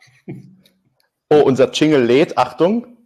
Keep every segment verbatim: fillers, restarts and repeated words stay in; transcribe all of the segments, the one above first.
Oh, unser Jingle lädt. Achtung.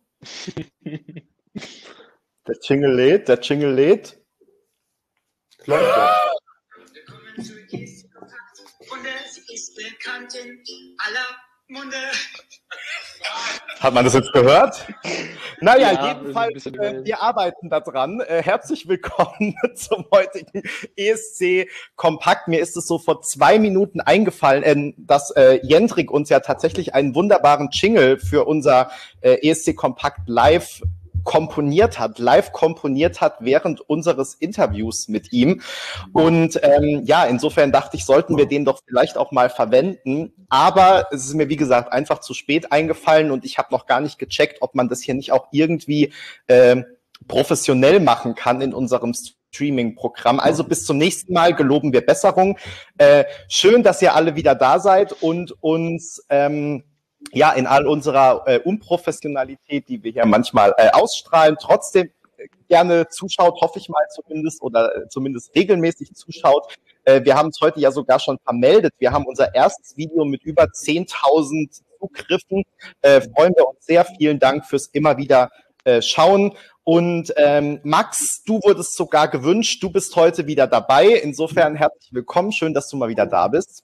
Der Jingle lädt, der Jingle lädt. Läuft ja. Willkommen zu E S C Kompakt. Munde, sie ist bekannt in aller Munde. Hat man das jetzt gehört? Naja, Ja, jedenfalls, äh, wir arbeiten da dran. Äh, herzlich willkommen zum heutigen E S C Kompakt. Mir ist es so vor zwei Minuten eingefallen, äh, dass äh, Jendrik uns ja tatsächlich einen wunderbaren Jingle für unser äh, E S C Kompakt live komponiert hat, live komponiert hat während unseres Interviews mit ihm. Und ähm, ja, insofern dachte ich, sollten wir den doch vielleicht auch mal verwenden. Aber es ist mir, wie gesagt, einfach zu spät eingefallen und ich habe noch gar nicht gecheckt, ob man das hier nicht auch irgendwie äh, professionell machen kann in unserem Streaming-Programm. Also bis zum nächsten Mal, geloben wir Besserung. Äh, schön, dass ihr alle wieder da seid und uns ähm, ja, in all unserer äh, Unprofessionalität, die wir hier manchmal äh, ausstrahlen, trotzdem äh, gerne zuschaut, hoffe ich mal zumindest, oder äh, zumindest regelmäßig zuschaut. Äh, wir haben es heute ja sogar schon vermeldet. Wir haben unser erstes Video mit über zehntausend Zugriffen. Äh, freuen wir uns sehr. Vielen Dank fürs immer wieder äh, schauen. Und ähm, Max, du wurdest sogar gewünscht. Du bist heute wieder dabei. Insofern herzlich willkommen. Schön, dass du mal wieder da bist.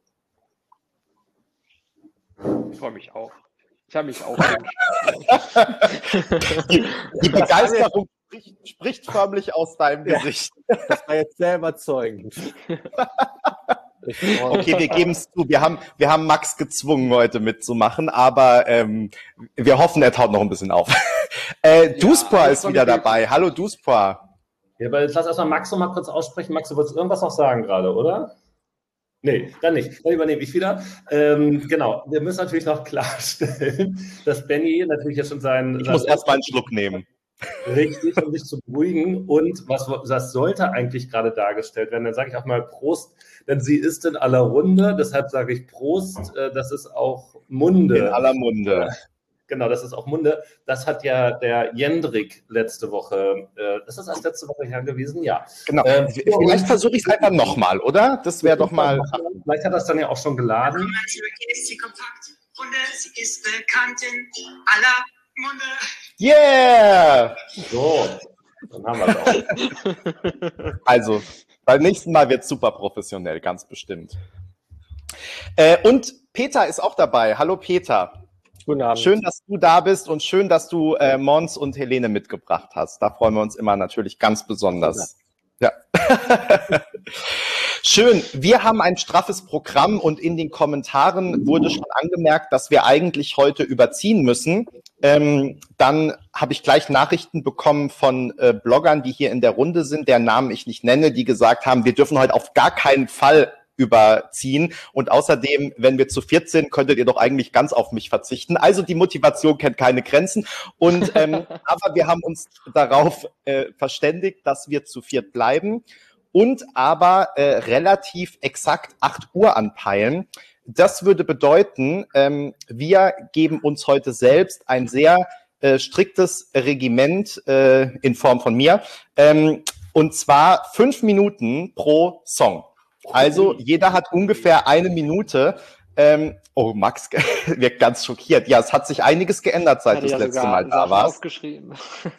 Ich freue mich auch. Ich habe mich auch die, die Begeisterung spricht, spricht förmlich aus deinem ja. Gesicht. Das war jetzt sehr überzeugend. Okay, wir geben es zu. Wir haben, wir haben Max gezwungen, heute mitzumachen, aber ähm, wir hoffen, er taut noch ein bisschen auf. äh, ja, Duspor ist wieder dabei. Hallo Duspor. Ja, aber jetzt lass erstmal Max noch mal kurz aussprechen. Max, du wolltest irgendwas noch sagen gerade, oder? Nee, dann nicht. Dann übernehme ich wieder. Ähm, genau, wir müssen natürlich noch klarstellen, dass Benny natürlich jetzt schon seinen... Ich muss erst mal einen Schluck nehmen. Richtig, um sich zu beruhigen. Und was das sollte eigentlich gerade dargestellt werden, dann sage ich auch mal Prost, denn sie ist in aller Runde, deshalb sage ich Prost, äh, das ist auch Munde. In aller Munde. Genau, das ist auch Munde. Das hat ja der Jendrik letzte Woche, äh, ist das erst letzte Woche her gewesen? Ja. Genau. Ähm, Vielleicht versuche ich es einfach nochmal, oder? Das wäre doch mal... Vielleicht hat das dann ja auch schon geladen. E S C Kompakt. Munde, sie ist bekannt in aller Munde. Yeah! So, dann haben wir es auch. Also, beim nächsten Mal wird es super professionell, ganz bestimmt. Äh, und Peter ist auch dabei. Hallo Peter. Guten Abend. Schön, dass du da bist und schön, dass du äh, Mons und Helene mitgebracht hast. Da freuen wir uns immer natürlich ganz besonders. Ja. Schön. Wir haben ein straffes Programm und in den Kommentaren wurde schon angemerkt, dass wir eigentlich heute überziehen müssen. Ähm, dann habe ich gleich Nachrichten bekommen von äh, Bloggern, die hier in der Runde sind, deren Namen ich nicht nenne, die gesagt haben, wir dürfen heute auf gar keinen Fall überziehen. Und außerdem, wenn wir zu viert sind, könntet ihr doch eigentlich ganz auf mich verzichten. Also die Motivation kennt keine Grenzen. Und ähm, aber wir haben uns darauf äh, verständigt, dass wir zu viert bleiben und aber äh, relativ exakt acht Uhr anpeilen. Das würde bedeuten, ähm, wir geben uns heute selbst ein sehr äh, striktes Regiment äh, in Form von mir, ähm, und zwar fünf Minuten pro Song. Also jeder hat ungefähr eine Minute. Ähm, oh, Max wirkt ganz schockiert. Ja, es hat sich einiges geändert, seit du das letzte Mal da warst. Aufgeschrieben.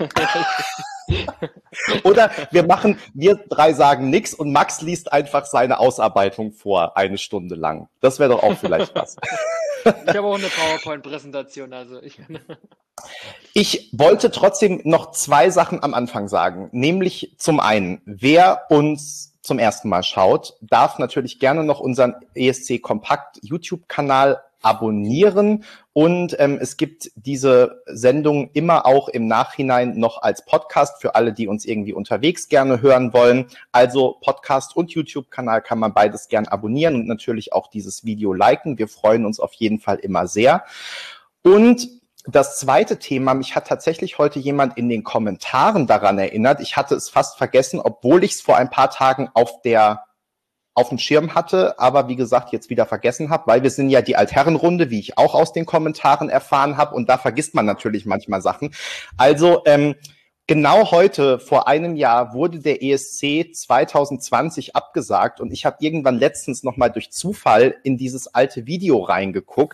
Oder wir machen, wir drei sagen nichts und Max liest einfach seine Ausarbeitung vor, eine Stunde lang. Das wäre doch auch vielleicht was. Ich habe auch eine PowerPoint-Präsentation, also ich... Ich wollte trotzdem noch zwei Sachen am Anfang sagen. Nämlich zum einen, wer uns zum ersten Mal schaut, darf natürlich gerne noch unseren E S C Kompakt YouTube-Kanal abonnieren und ähm, es gibt diese Sendung immer auch im Nachhinein noch als Podcast für alle, die uns irgendwie unterwegs gerne hören wollen. Also Podcast und YouTube-Kanal kann man beides gern abonnieren und natürlich auch dieses Video liken. Wir freuen uns auf jeden Fall immer sehr. Und das zweite Thema, mich hat tatsächlich heute jemand in den Kommentaren daran erinnert. Ich hatte es fast vergessen, obwohl ich es vor ein paar Tagen auf der auf dem Schirm hatte, aber wie gesagt jetzt wieder vergessen habe, weil wir sind ja die Altherrenrunde, wie ich auch aus den Kommentaren erfahren habe, und da vergisst man natürlich manchmal Sachen. Also ähm, genau heute, vor einem Jahr, wurde der E S C zwanzig zwanzig abgesagt und ich habe irgendwann letztens nochmal durch Zufall in dieses alte Video reingeguckt.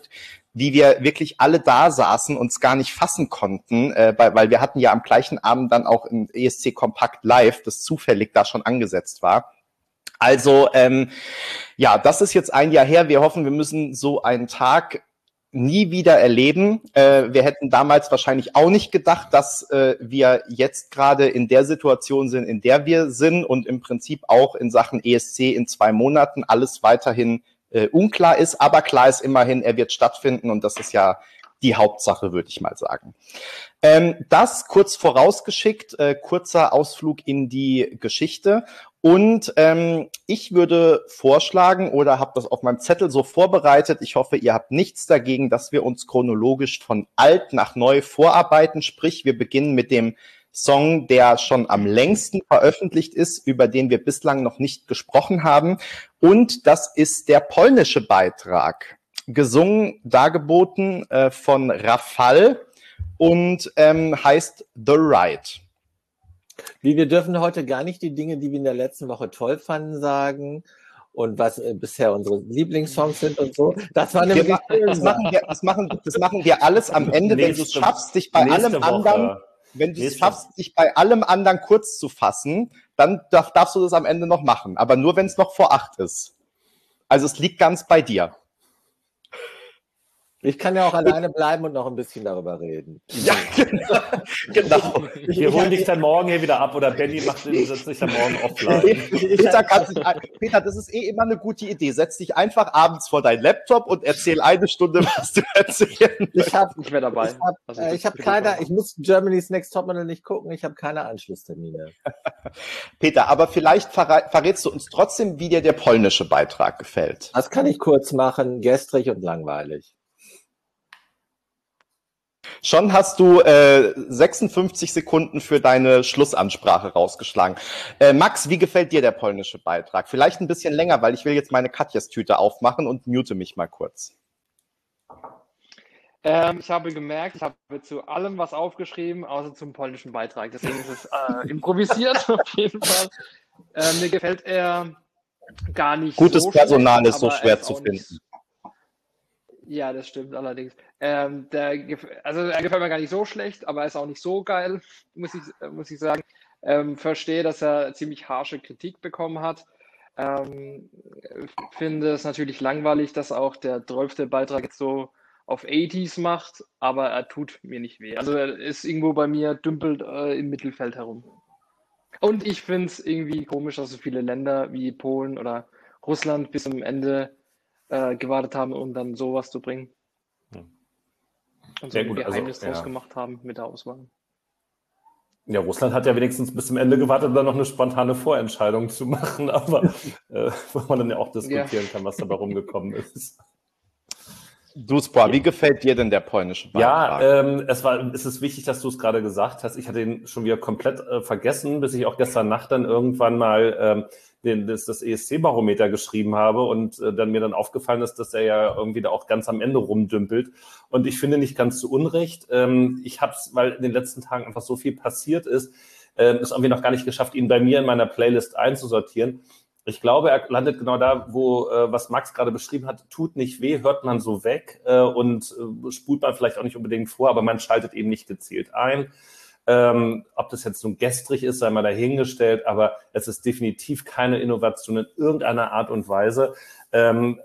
wie wir wirklich alle da saßen, uns gar nicht fassen konnten, äh, weil, weil wir hatten ja am gleichen Abend dann auch ein E S C Kompakt Live, das zufällig da schon angesetzt war. Also ähm, ja, das ist jetzt ein Jahr her. Wir hoffen, wir müssen so einen Tag nie wieder erleben. Äh, wir hätten damals wahrscheinlich auch nicht gedacht, dass äh, wir jetzt gerade in der Situation sind, in der wir sind und im Prinzip auch in Sachen E S C in zwei Monaten alles weiterhin äh, unklar ist. Aber klar ist immerhin, er wird stattfinden und das ist ja die Hauptsache, würde ich mal sagen. Ähm, das kurz vorausgeschickt, äh, kurzer Ausflug in die Geschichte. Und ähm, ich würde vorschlagen oder habe das auf meinem Zettel so vorbereitet, ich hoffe, ihr habt nichts dagegen, dass wir uns chronologisch von alt nach neu vorarbeiten. Sprich, wir beginnen mit dem Song, der schon am längsten veröffentlicht ist, über den wir bislang noch nicht gesprochen haben. Und das ist der polnische Beitrag, gesungen, dargeboten äh, von Rafal und ähm, heißt The Ride. Wie, wir dürfen heute gar nicht die Dinge, die wir in der letzten Woche toll fanden, sagen und was äh, bisher unsere Lieblingssongs sind und so. Das war nämlich wir, das, machen wir, das, machen, das machen wir alles am Ende, wenn du es schaffst, dich bei allem Woche. anderen, wenn du es schaffst, dich bei allem anderen kurz zu fassen, dann darf, darfst du das am Ende noch machen. Aber nur, wenn es noch vor acht ist. Also es liegt ganz bei dir. Ich kann ja auch alleine bleiben und noch ein bisschen darüber reden. Ja, genau. genau. Wir holen dich dann morgen hier wieder ab oder Benny macht den, setzt dich dann morgen offline. Peter, kannst dich, Peter, das ist eh immer eine gute Idee. Setz dich einfach abends vor deinen Laptop und erzähl eine Stunde, was du erzählen willst. Ich habe ich wäre dabei. Ich habe also, äh, hab keine, ich muss Germany's Next Topmodel nicht gucken, ich habe keine Anschlusstermine. Peter, aber vielleicht verrät, verrätst du uns trotzdem, wie dir der polnische Beitrag gefällt. Das kann ich kurz machen, gestrig und langweilig. Schon hast du äh, sechsundfünfzig Sekunden für deine Schlussansprache rausgeschlagen. Äh, Max, wie gefällt dir der polnische Beitrag? Vielleicht ein bisschen länger, weil ich will jetzt meine Katjas-Tüte aufmachen und mute mich mal kurz. Ähm, ich habe gemerkt, ich habe zu allem was aufgeschrieben, außer zum polnischen Beitrag. Deswegen ist es äh, improvisiert auf jeden Fall. Äh, mir gefällt er gar nicht Gutes so Personal schlecht, ist so aber schwer ist zu auch finden. nicht- Ja, das stimmt allerdings. Ähm, der, gef- also er gefällt mir gar nicht so schlecht, aber er ist auch nicht so geil, muss ich, äh, muss ich sagen. Ähm, verstehe, dass er ziemlich harsche Kritik bekommen hat. Ähm, finde es natürlich langweilig, dass auch der zwölfte Beitrag jetzt so auf achtziger macht, aber er tut mir nicht weh. Also er ist irgendwo bei mir, dümpelt äh, im Mittelfeld herum. Und ich finde es irgendwie komisch, dass so viele Länder wie Polen oder Russland bis zum Ende äh, gewartet haben, um dann sowas zu bringen. Hm. Und so Sehr ein gut, also, Geheimnis draus ja. gemacht haben mit der Auswahl. Ja, Russland hat ja wenigstens bis zum Ende gewartet, um dann noch eine spontane Vorentscheidung zu machen, aber äh, wo man dann ja auch diskutieren kann, was dabei rumgekommen ist. Duspor, wie gefällt dir denn der polnische Beitrag? Ja, ähm, es war, es ist wichtig, dass du es gerade gesagt hast. Ich hatte ihn schon wieder komplett äh, vergessen, bis ich auch gestern Nacht dann irgendwann mal ähm, den, das, das E S C-Barometer geschrieben habe und äh, dann mir dann aufgefallen ist, dass er ja irgendwie da auch ganz am Ende rumdümpelt. Und ich finde nicht ganz zu Unrecht. Ähm, ich habe es, weil in den letzten Tagen einfach so viel passiert ist, äh, es irgendwie noch gar nicht geschafft, ihn bei mir in meiner Playlist einzusortieren. Ich glaube, er landet genau da, wo, äh, was Max gerade beschrieben hat, tut nicht weh, hört man so weg äh, und äh, spult man vielleicht auch nicht unbedingt vor, aber man schaltet eben nicht gezielt ein. Ähm, ob das jetzt nun gestrig ist, sei mal dahingestellt, aber es ist definitiv keine Innovation in irgendeiner Art und Weise. Ähm,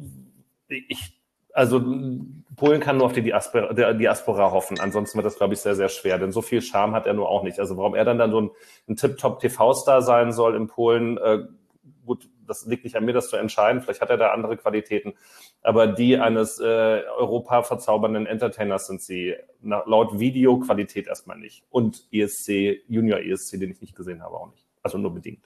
ich, also Polen kann nur auf die Diaspora, die Diaspora hoffen, ansonsten wird das, glaube ich, sehr, sehr schwer, denn so viel Charme hat er nur auch nicht. Also warum er dann dann so ein, ein Tip-Top-T V-Star sein soll in Polen, äh, gut, das liegt nicht an mir, das zu entscheiden. Vielleicht hat er da andere Qualitäten. Aber die eines äh, Europa verzaubernden Entertainers sind sie na, laut Videoqualität erstmal nicht. Und E S C, Junior E S C, den ich nicht gesehen habe, auch nicht. Also nur bedingt.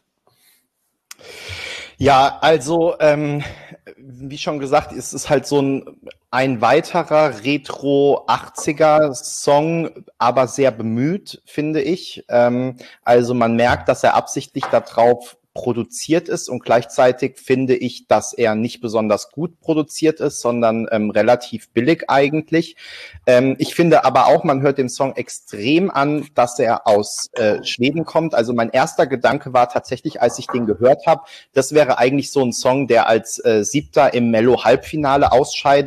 Ja, also ähm, wie schon gesagt, ist es halt so ein, ein weiterer Retro-achtziger-Song, aber sehr bemüht, finde ich. Ähm, also man merkt, dass er absichtlich darauf produziert ist und gleichzeitig finde ich, dass er nicht besonders gut produziert ist, sondern ähm, relativ billig eigentlich. Ähm, ich finde aber auch, man hört dem Song extrem an, dass er aus äh, Schweden kommt. Also mein erster Gedanke war tatsächlich, als ich den gehört habe, das wäre eigentlich so ein Song, der als äh, Siebter im Mello-Halbfinale ausscheidet.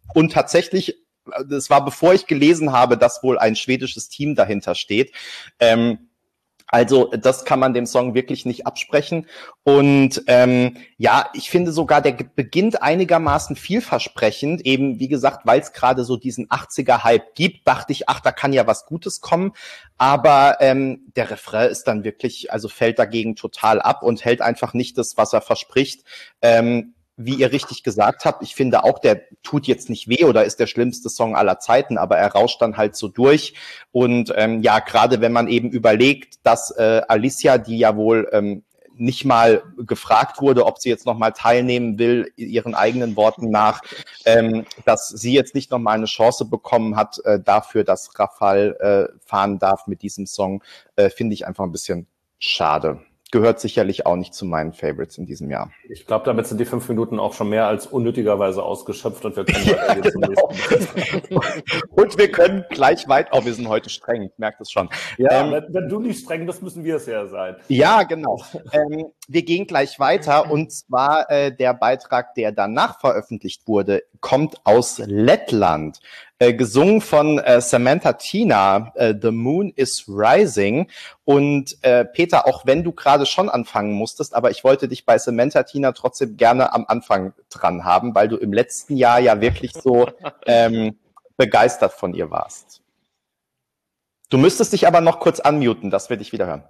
und tatsächlich, das war bevor ich gelesen habe, dass wohl ein schwedisches Team dahinter steht. Ähm, Also das kann man dem Song wirklich nicht absprechen. Und ähm, ja, ich finde sogar, der beginnt einigermaßen vielversprechend. Eben, wie gesagt, weil es gerade so diesen achtziger-Hype gibt, dachte ich, ach, da kann ja was Gutes kommen. Aber ähm, der Refrain ist dann wirklich, also fällt dagegen total ab und hält einfach nicht das, was er verspricht. Ähm, Wie ihr richtig gesagt habt, ich finde auch, der tut jetzt nicht weh oder ist der schlimmste Song aller Zeiten, aber er rauscht dann halt so durch. Und ähm, ja, gerade wenn man eben überlegt, dass äh, Alicia, die ja wohl ähm, nicht mal gefragt wurde, ob sie jetzt nochmal teilnehmen will, ihren eigenen Worten nach, ähm, dass sie jetzt nicht nochmal eine Chance bekommen hat äh, dafür, dass Rafal äh, fahren darf mit diesem Song, äh, finde ich einfach ein bisschen schade. Gehört sicherlich auch nicht zu meinen Favorites in diesem Jahr. Ich glaube, damit sind die fünf Minuten auch schon mehr als unnötigerweise ausgeschöpft und wir können Ja, weitergehen zum genau. nächsten. Und wir können gleich weit, oh, wir sind heute streng, ich merke das schon. Ja, ähm, wenn, wenn du nicht streng bist, müssen wir es ja sein. Ja, genau. Ähm, wir gehen gleich weiter und zwar äh, der Beitrag, der danach veröffentlicht wurde, kommt aus Lettland. Äh, gesungen von äh, Samantha Tina, äh, The Moon is Rising. Und äh, Peter, auch wenn du gerade schon anfangen musstest, aber ich wollte dich bei Samantha Tina trotzdem gerne am Anfang dran haben, weil du im letzten Jahr ja wirklich so ähm, begeistert von ihr warst. Du müsstest dich aber noch kurz unmuten, dass wir dich wieder hören.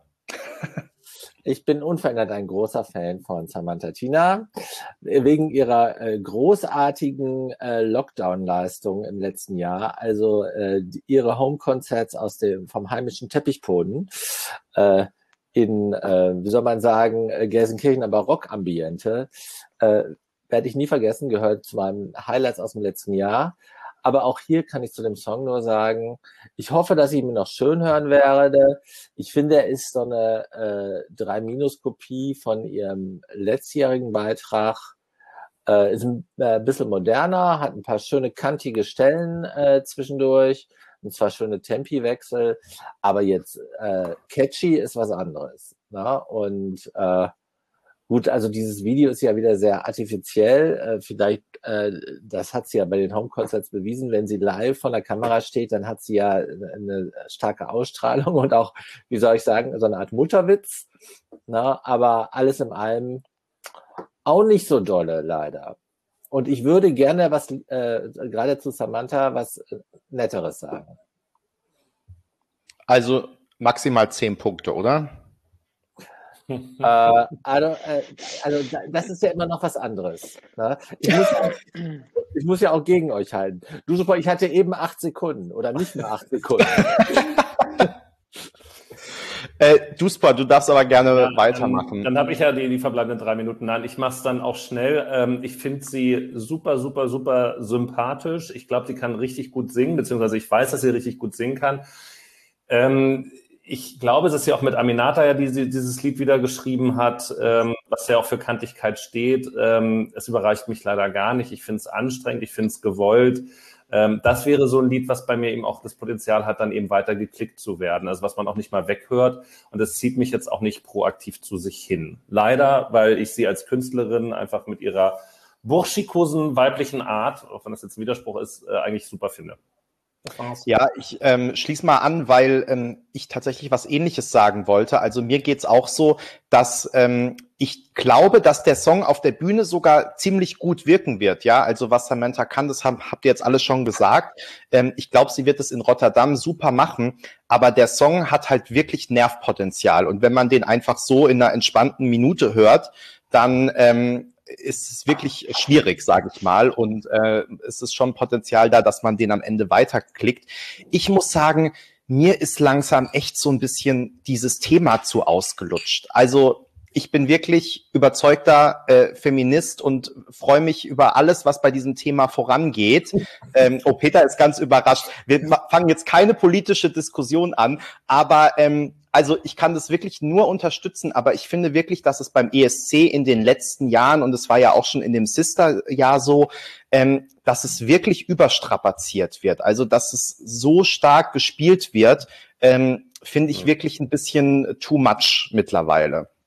Ich bin unverändert ein großer Fan von Samantha Tina, wegen ihrer äh, großartigen äh, Lockdown-Leistung im letzten Jahr. Also äh, die, ihre Home-Concerts aus dem vom heimischen Teppichboden äh, in, äh, wie soll man sagen, äh, Gelsenkirchen, aber Rock-Ambiente, äh, werde ich nie vergessen, gehört zu meinen Highlights aus dem letzten Jahr. Aber auch hier kann ich zu dem Song nur sagen, ich hoffe, dass ich ihn noch schön hören werde. Ich finde, er ist so eine äh, drei Minus Kopie von ihrem letztjährigen Beitrag. Äh, ist ein äh, bisschen moderner, hat ein paar schöne kantige Stellen äh, zwischendurch, und zwar schöne Tempiwechsel. Aber jetzt äh, catchy ist was anderes. Ne? Und äh, Gut, also dieses Video ist ja wieder sehr artifiziell. Äh, vielleicht, äh, das hat sie ja bei den Home-Concerts bewiesen. Wenn sie live vor der Kamera steht, dann hat sie ja eine starke Ausstrahlung und auch, wie soll ich sagen, so eine Art Mutterwitz. Na, aber alles in allem auch nicht so dolle, leider. Und ich würde gerne was, äh, gerade zu Samantha, was Netteres sagen. Also maximal zehn Punkte, oder? äh, also, äh, also das ist ja immer noch was anderes. Ne? Ich, muss ja, ich muss ja auch gegen euch halten. Du super, ich hatte eben acht Sekunden oder nicht mehr acht Sekunden. äh, du super, du darfst aber gerne ja, weitermachen. Ähm, dann habe ich ja die, die verbleibenden drei Minuten. Nein, ich mache es dann auch schnell. Ähm, ich finde sie super, super, super sympathisch. Ich glaube, sie kann richtig gut singen, beziehungsweise ich weiß, dass sie richtig gut singen kann. Ähm, Ich glaube, es ist ja auch mit Aminata, ja, die dieses Lied wieder geschrieben hat, ähm, was ja auch für Kantigkeit steht. Ähm, es überreicht mich leider gar nicht. Ich finde es anstrengend, ich finde es gewollt. Ähm, das wäre so ein Lied, was bei mir eben auch das Potenzial hat, dann eben weiter geklickt zu werden. Also was man auch nicht mal weghört. Und das zieht mich jetzt auch nicht proaktiv zu sich hin. Leider, weil ich sie als Künstlerin einfach mit ihrer burschikosen weiblichen Art, auch wenn das jetzt ein Widerspruch ist, äh, eigentlich super finde. Ja, ich ähm, schließe mal an, weil ähm, ich tatsächlich was Ähnliches sagen wollte. Also mir geht's auch so, dass ähm, ich glaube, dass der Song auf der Bühne sogar ziemlich gut wirken wird. Ja, also was Samantha kann, das hab, habt ihr jetzt alles schon gesagt. Ähm, ich glaube, sie wird es in Rotterdam super machen. Aber der Song hat halt wirklich Nervpotenzial. Und wenn man den einfach so in einer entspannten Minute hört, dann ähm, ist es wirklich schwierig, sage ich mal. Und äh, es ist schon Potenzial da, dass man den am Ende weiterklickt. Ich muss sagen, mir ist langsam echt so ein bisschen dieses Thema zu ausgelutscht. Also ich bin wirklich überzeugter äh, Feminist und freue mich über alles, was bei diesem Thema vorangeht. Ähm, oh, Peter ist ganz überrascht. Wir fangen jetzt keine politische Diskussion an, aber ähm, also ich kann das wirklich nur unterstützen, aber ich finde wirklich, dass es beim E S C in den letzten Jahren, und es war ja auch schon in dem Sister-Jahr so, ähm, dass es wirklich überstrapaziert wird. Also dass es so stark gespielt wird, ähm, finde ich wirklich ein bisschen too much mittlerweile.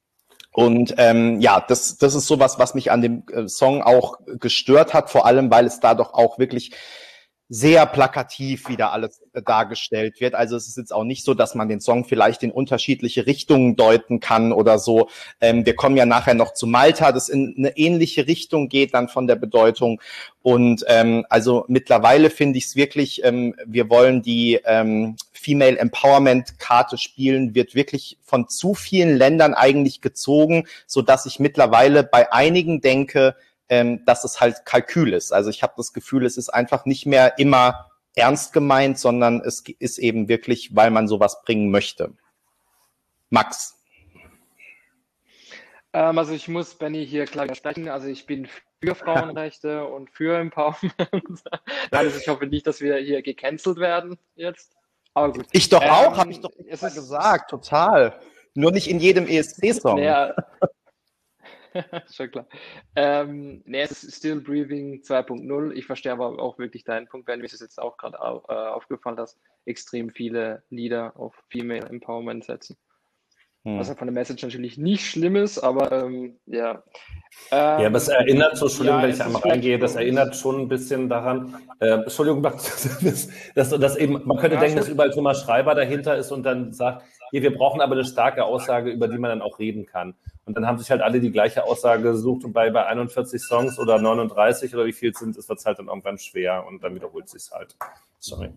Und ähm, ja, das, das ist sowas, was mich an dem äh, Song auch gestört hat, vor allem, weil es da doch auch wirklich sehr plakativ wieder alles äh, dargestellt wird. Also es ist jetzt auch nicht so, dass man den Song vielleicht in unterschiedliche Richtungen deuten kann oder so. Ähm, wir kommen ja nachher noch zu Malta, das in eine ähnliche Richtung geht dann von der Bedeutung. Und ähm, also mittlerweile finde ich es wirklich, ähm, wir wollen die ähm, Female Empowerment Karte spielen, wird wirklich von zu vielen Ländern eigentlich gezogen, so dass ich mittlerweile bei einigen denke, ähm, dass es halt Kalkül ist. Also ich habe das Gefühl, es ist einfach nicht mehr immer ernst gemeint, sondern es ist eben wirklich, weil man sowas bringen möchte. Max? Ähm, also ich muss Benny hier klar widersprechen. Also ich bin für Frauenrechte und für Empowerment. Nein, also ich hoffe nicht, dass wir hier gecancelt werden jetzt. Aber gut. Ich doch auch, Ähm, habe ich doch es immer ist- gesagt, total. Nur nicht in jedem E S C-Song. Naja, schon klar. Ähm, nee, es ist Still Breathing zwei Punkt null. Ich verstehe aber auch wirklich deinen Punkt, Ben. Mir ist es jetzt auch gerade au äh, aufgefallen, dass extrem viele Lieder auf Female Empowerment setzen. Hm. Was ja von der Message natürlich nicht schlimm ist, aber ähm, ja. Ja, aber es erinnert so, Entschuldigung, ja, wenn es ich ist einmal vielleicht reingehe, das für uns- erinnert schon ein bisschen daran, äh, Entschuldigung, Max, das, das, das eben, man könnte Ja, denken, schon. dass überall Thomas Schreiber dahinter ist und dann sagt, hier, wir brauchen aber eine starke Aussage, über die man dann auch reden kann. Und dann haben sich halt alle die gleiche Aussage gesucht und bei, bei einundvierzig Songs oder neununddreißig oder wie viel es sind, ist es halt dann irgendwann schwer und dann wiederholt es sich halt. Sorry.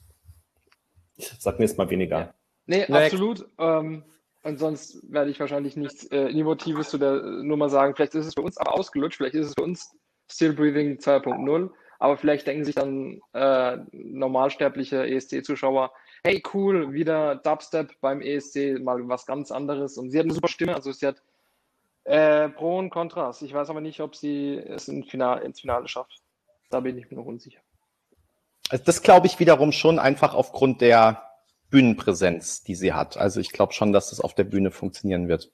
Ich sag mir jetzt mal weniger. Nee, Next. absolut. Ähm, und sonst werde ich wahrscheinlich nichts äh, Innovatives zu der Nummer sagen. Vielleicht ist es für uns aber ausgelutscht, vielleicht ist es für uns Still Breathing zwei Punkt null, aber vielleicht denken sich dann äh, normalsterbliche E S C-Zuschauer, hey cool, wieder Dubstep beim E S C, mal was ganz anderes. Und sie hat eine super Stimme, also sie hat äh, Pro und Kontras. Ich weiß aber nicht, ob sie es in Final, ins Finale schafft. Da bin ich mir noch unsicher. Also das glaube ich wiederum schon einfach aufgrund der Bühnenpräsenz, die sie hat. Also ich glaube schon, dass das auf der Bühne funktionieren wird.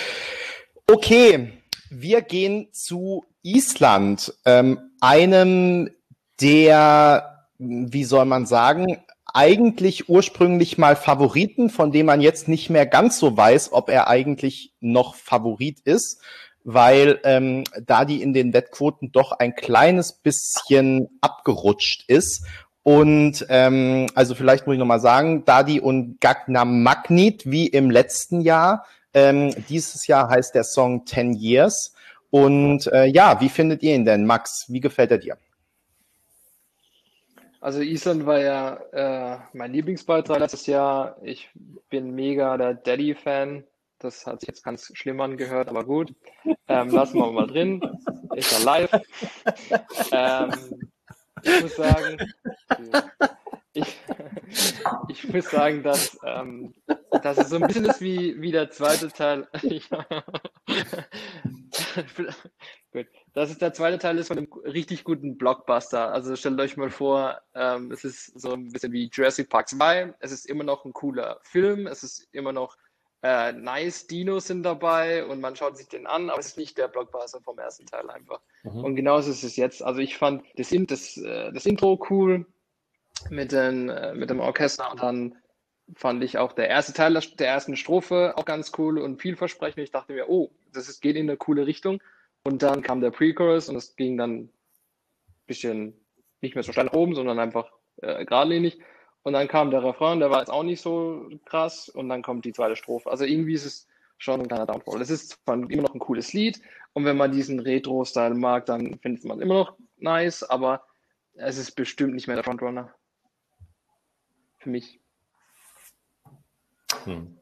Okay, wir gehen zu Island, ähm, einem der, wie soll man sagen, eigentlich ursprünglich mal Favoriten, von dem man jetzt nicht mehr ganz so weiß, ob er eigentlich noch Favorit ist, weil ähm, da die in den Wettquoten doch ein kleines bisschen abgerutscht ist. Und ähm, also vielleicht muss ich nochmal sagen, Dadi und Gangnam Magnit wie im letzten Jahr. Ähm, dieses Jahr heißt der Song Ten Years. Und äh, ja, wie findet ihr ihn denn, Max? Wie gefällt er dir? Also Island war ja äh, mein Lieblingsbeitrag letztes Jahr. Ich bin mega der Daddy-Fan. Das hat sich jetzt ganz schlimm angehört, aber gut. Ähm, lassen wir mal drin. Ist ja live. Ähm, ich muss sagen, ich, ich muss sagen, dass, ähm, dass es so ein bisschen ist wie, wie der zweite Teil. Gut. Dass es der zweite Teil ist von einem richtig guten Blockbuster. Also stellt euch mal vor, ähm, es ist so ein bisschen wie Jurassic Park zwei. Es ist immer noch ein cooler Film. Es ist immer noch äh, nice. Dinos sind dabei und man schaut sich den an, aber es ist nicht der Blockbuster vom ersten Teil einfach. Mhm. Und genauso ist es jetzt. Also ich fand das, In- das, äh, das Intro cool mit, den, äh, mit dem Orchester und dann fand ich auch der erste Teil der ersten Strophe auch ganz cool und vielversprechend. Ich dachte mir, oh, das ist, geht in eine coole Richtung. Und dann kam der Pre-Chorus und es ging dann ein bisschen nicht mehr so steil nach oben, sondern einfach äh, geradlinig. Und dann kam der Refrain, der war jetzt auch nicht so krass. Und dann kommt die zweite Strophe. Also irgendwie ist es schon ein kleiner Downfall. Es ist zwar immer noch ein cooles Lied. Und wenn man diesen Retro-Style mag, dann findet man es immer noch nice. Aber es ist bestimmt nicht mehr der Frontrunner. Für mich. Hm.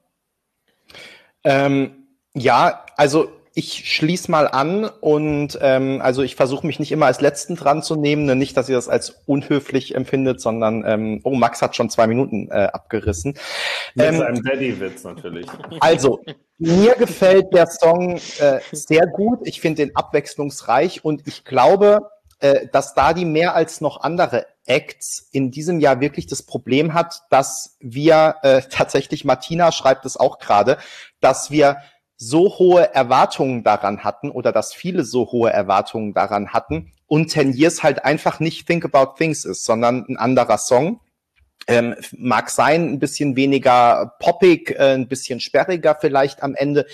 Ähm, ja, also ich schließe mal an und ähm, also ich versuche mich nicht immer als Letzten dran zu nehmen, ne? Nicht, dass ihr das als unhöflich empfindet, sondern ähm, oh, Max hat schon zwei Minuten äh, abgerissen. Mit Ähm, seinem Daddy-Witz natürlich. Also, mir gefällt der Song äh, sehr gut. Ich finde den abwechslungsreich und ich glaube, äh, dass Dadi mehr als noch andere Acts in diesem Jahr wirklich das Problem hat, dass wir äh, tatsächlich, Martina schreibt es auch gerade, dass wir so hohe Erwartungen daran hatten oder dass viele so hohe Erwartungen daran hatten und Ten Years halt einfach nicht Think About Things ist, sondern ein anderer Song. Ähm, mag sein, ein bisschen weniger poppig, äh, ein bisschen sperriger vielleicht am Ende.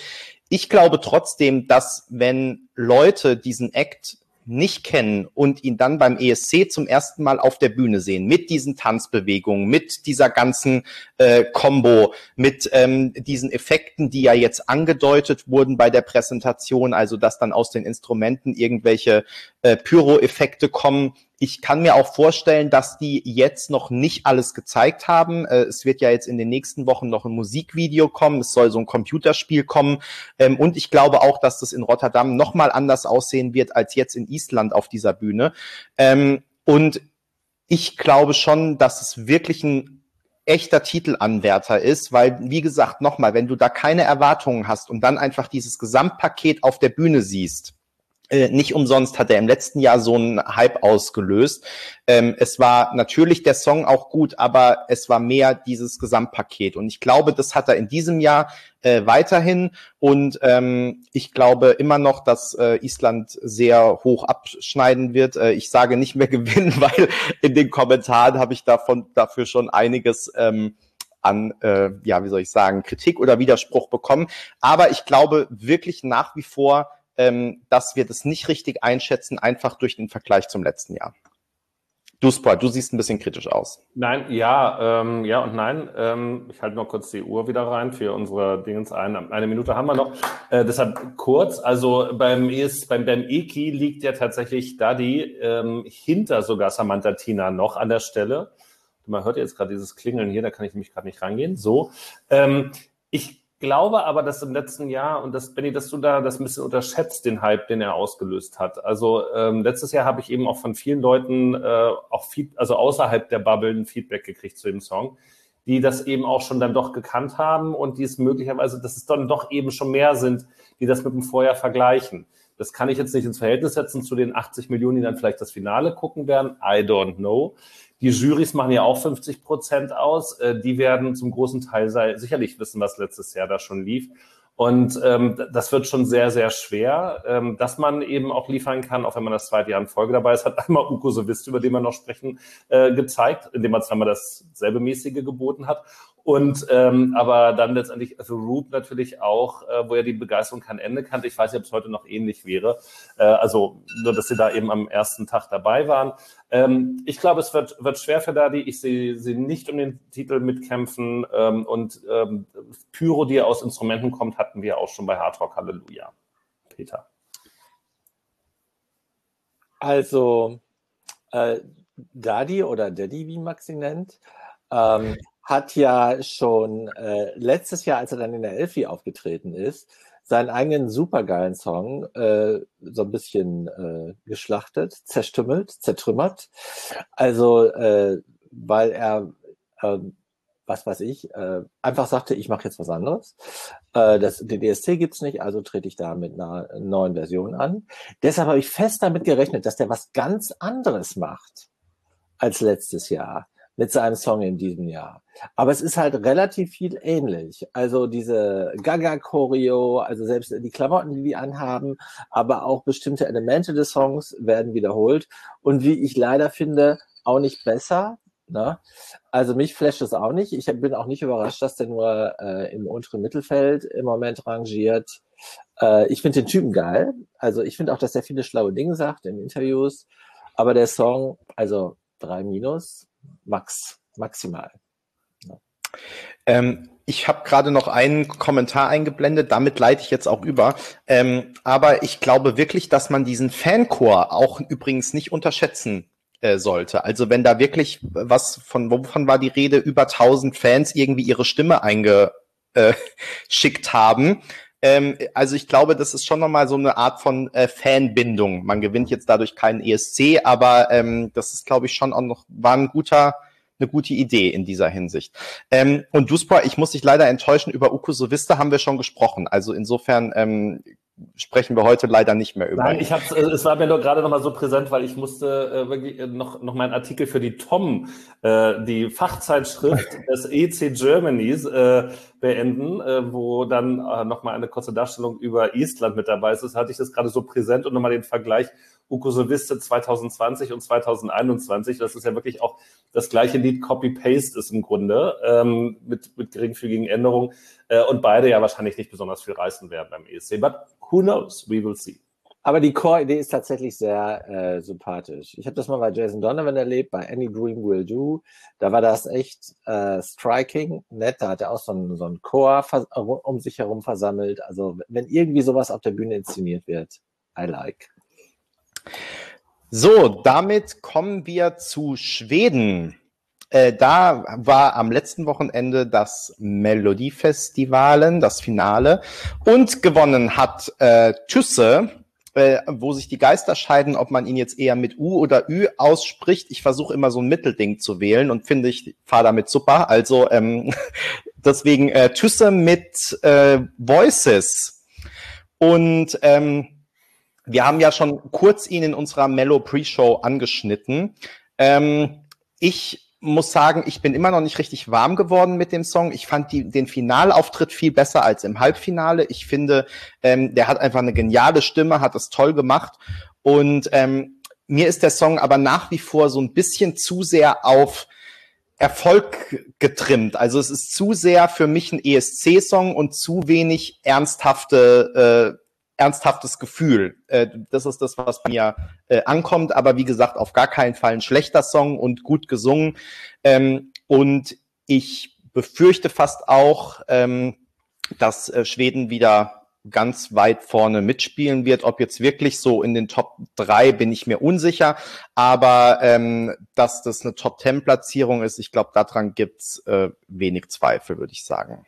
ich glaube trotzdem, dass wenn Leute diesen Act nicht kennen und ihn dann beim E S C zum ersten Mal auf der Bühne sehen, mit diesen Tanzbewegungen, mit dieser ganzen äh, Combo, mit ähm, diesen Effekten, die ja jetzt angedeutet wurden bei der Präsentation, also dass dann aus den Instrumenten irgendwelche äh, Pyro-Effekte kommen. Ich kann mir auch vorstellen, dass die jetzt noch nicht alles gezeigt haben. Äh, es wird ja jetzt in den nächsten Wochen noch ein Musikvideo kommen. Es soll so ein Computerspiel kommen. Ähm, und ich glaube auch, dass das in Rotterdam noch mal anders aussehen wird als jetzt in Island auf dieser Bühne. Ähm, und ich glaube schon, dass es wirklich ein echter Titelanwärter ist, weil, wie gesagt, nochmal, wenn du da keine Erwartungen hast und dann einfach dieses Gesamtpaket auf der Bühne siehst, Äh, nicht umsonst hat er im letzten Jahr so einen Hype ausgelöst. Ähm, es war natürlich der Song auch gut, aber es war mehr dieses Gesamtpaket. Und ich glaube, das hat er in diesem Jahr äh, weiterhin. Und ähm, ich glaube immer noch, dass äh, Island sehr hoch abschneiden wird. Äh, ich sage nicht mehr gewinnen, weil in den Kommentaren habe ich davon dafür schon einiges ähm, an, äh, ja, wie soll ich sagen, Kritik oder Widerspruch bekommen. Aber ich glaube wirklich nach wie vor, Ähm, dass wir das nicht richtig einschätzen, einfach durch den Vergleich zum letzten Jahr. Du, Sport, du siehst ein bisschen kritisch aus. Nein, ja, ähm, ja und nein. Ähm, ich halte noch kurz die Uhr wieder rein für unsere Dingens ein. Eine Minute haben wir noch. Äh, deshalb kurz. Also beim E S, beim, beim E K I liegt ja tatsächlich Daddy ähm, hinter sogar Samantha Tina noch an der Stelle. Man hört jetzt gerade dieses Klingeln hier, da kann ich nämlich gerade nicht rangehen. So. Ähm, ich glaube aber, dass im letzten Jahr, und das, Benni, dass du da das ein bisschen unterschätzt, den Hype, den er ausgelöst hat. Also ähm, letztes Jahr habe ich eben auch von vielen Leuten, äh, auch viel, also außerhalb der Bubble, ein Feedback gekriegt zu dem Song, die das eben auch schon dann doch gekannt haben und die es möglicherweise, dass es dann doch eben schon mehr sind, die das mit dem Vorjahr vergleichen. Das kann ich jetzt nicht ins Verhältnis setzen zu den achtzig Millionen, die dann vielleicht das Finale gucken werden. I don't know. Die Jurys machen ja auch fünfzig Prozent aus. Die werden zum großen Teil sicherlich wissen, was letztes Jahr da schon lief. Und ähm, das wird schon sehr, sehr schwer, ähm, dass man eben auch liefern kann, auch wenn man das zweite Jahr in Folge dabei ist. Hat einmal Uko Sovist, über den wir noch sprechen, äh, gezeigt, indem man zweimal dasselbe mäßige geboten hat. Und ähm, aber dann letztendlich The Roop natürlich auch, äh, wo ja die Begeisterung kein Ende kannte. Ich weiß nicht, ob es heute noch ähnlich wäre. Äh, also nur, dass sie da eben am ersten Tag dabei waren. Ähm, ich glaube, es wird, wird schwer für Daddy. Ich sehe sie nicht um den Titel mitkämpfen. Ähm, und ähm, Pyro, die aus Instrumenten kommt, hatten wir auch schon bei Hard Rock Halleluja. Peter. Also äh, Daddy oder Daddy, wie Max ihn nennt, ähm, hat ja schon äh, letztes Jahr, als er dann in der Elfi aufgetreten ist, seinen eigenen supergeilen Song äh, so ein bisschen äh, geschlachtet, zerstümmelt, zertrümmert. Also, äh, weil er, äh, was weiß ich, äh, einfach sagte, ich mache jetzt was anderes. Äh, das, den D S C gibt's nicht, also trete ich da mit einer neuen Version an. Deshalb habe ich fest damit gerechnet, dass der was ganz anderes macht als letztes Jahr mit seinem Song in diesem Jahr. Aber es ist halt relativ viel ähnlich. Also diese Gaga-Choreo, also selbst die Klamotten, die die anhaben, aber auch bestimmte Elemente des Songs werden wiederholt. Und wie ich leider finde, auch nicht besser. Ne? Also mich flasht es auch nicht. Ich bin auch nicht überrascht, dass der nur äh, im unteren Mittelfeld im Moment rangiert. Äh, ich finde den Typen geil. Also ich finde auch, dass er viele schlaue Dinge sagt in Interviews. Aber der Song, also drei Minus, Max, maximal. Ja. Ähm, ich habe gerade noch einen Kommentar eingeblendet, damit leite ich jetzt auch über. Ähm, aber ich glaube wirklich, dass man diesen Fanchor auch übrigens nicht unterschätzen äh, sollte. Also wenn da wirklich was, von wovon war die Rede, über tausend Fans irgendwie ihre Stimme eingeschickt äh, haben. Ähm, also ich glaube, das ist schon nochmal so eine Art von äh, Fanbindung. Man gewinnt jetzt dadurch keinen E S C, aber ähm, das ist, glaube ich, schon auch noch, war ein guter, eine gute Idee in dieser Hinsicht. Ähm, und Duspor, ich muss dich leider enttäuschen, über Uko Sovista haben wir schon gesprochen. Also insofern ähm, sprechen wir heute leider nicht mehr über. Nein, ich hab's, es war mir nur gerade noch mal so präsent, weil ich musste äh, wirklich noch noch meinen Artikel für die Tom, äh, die Fachzeitschrift des E C Germanys, äh, beenden, äh, wo dann äh, noch mal eine kurze Darstellung über Island mit dabei ist. Das hatte ich das gerade so präsent und noch mal den Vergleich Ukosoviste zwanzig zwanzig und zwanzig einundzwanzig. Das ist ja wirklich auch das gleiche Lied, Copy-Paste ist im Grunde, ähm, mit, mit geringfügigen Änderungen. Äh, und beide ja wahrscheinlich nicht besonders viel reißen werden beim E S C. But who knows? We will see. Aber die Core-Idee ist tatsächlich sehr äh, sympathisch. Ich habe das mal bei Jason Donovan erlebt, bei Any Dream Will Do. Da war das echt äh, striking, nett. Da hat er auch so einen, so einen Chor vers- um sich herum versammelt. Also wenn irgendwie sowas auf der Bühne inszeniert wird, I like. So, damit kommen wir zu Schweden. Äh, da war am letzten Wochenende das Melodiefestivalen, das Finale. Und gewonnen hat äh, Tysse, äh, wo sich die Geister scheiden, ob man ihn jetzt eher mit U oder Ü ausspricht. Ich versuche immer so ein Mittelding zu wählen und finde, ich fahre damit super. Also ähm, deswegen äh, Tysse mit äh, Voices. Und ähm, wir haben ja schon kurz ihn in unserer Mellow Pre-Show angeschnitten. Ähm, ich muss sagen, ich bin immer noch nicht richtig warm geworden mit dem Song. Ich fand die, den Finalauftritt viel besser als im Halbfinale. Ich finde, ähm, der hat einfach eine geniale Stimme, hat es toll gemacht. Und ähm, mir ist der Song aber nach wie vor so ein bisschen zu sehr auf Erfolg getrimmt. Also es ist zu sehr für mich ein E S C-Song und zu wenig ernsthafte äh, ernsthaftes Gefühl. Äh, das ist das, was bei mir äh, ankommt, aber wie gesagt, auf gar keinen Fall ein schlechter Song und gut gesungen. Ähm, und ich befürchte fast auch, ähm, dass äh, Schweden wieder ganz weit vorne mitspielen wird. Ob jetzt wirklich so in den Top drei, bin ich mir unsicher, aber ähm, dass das eine Top zehn Platzierung ist, ich glaube, daran gibt's äh, wenig Zweifel, würde ich sagen.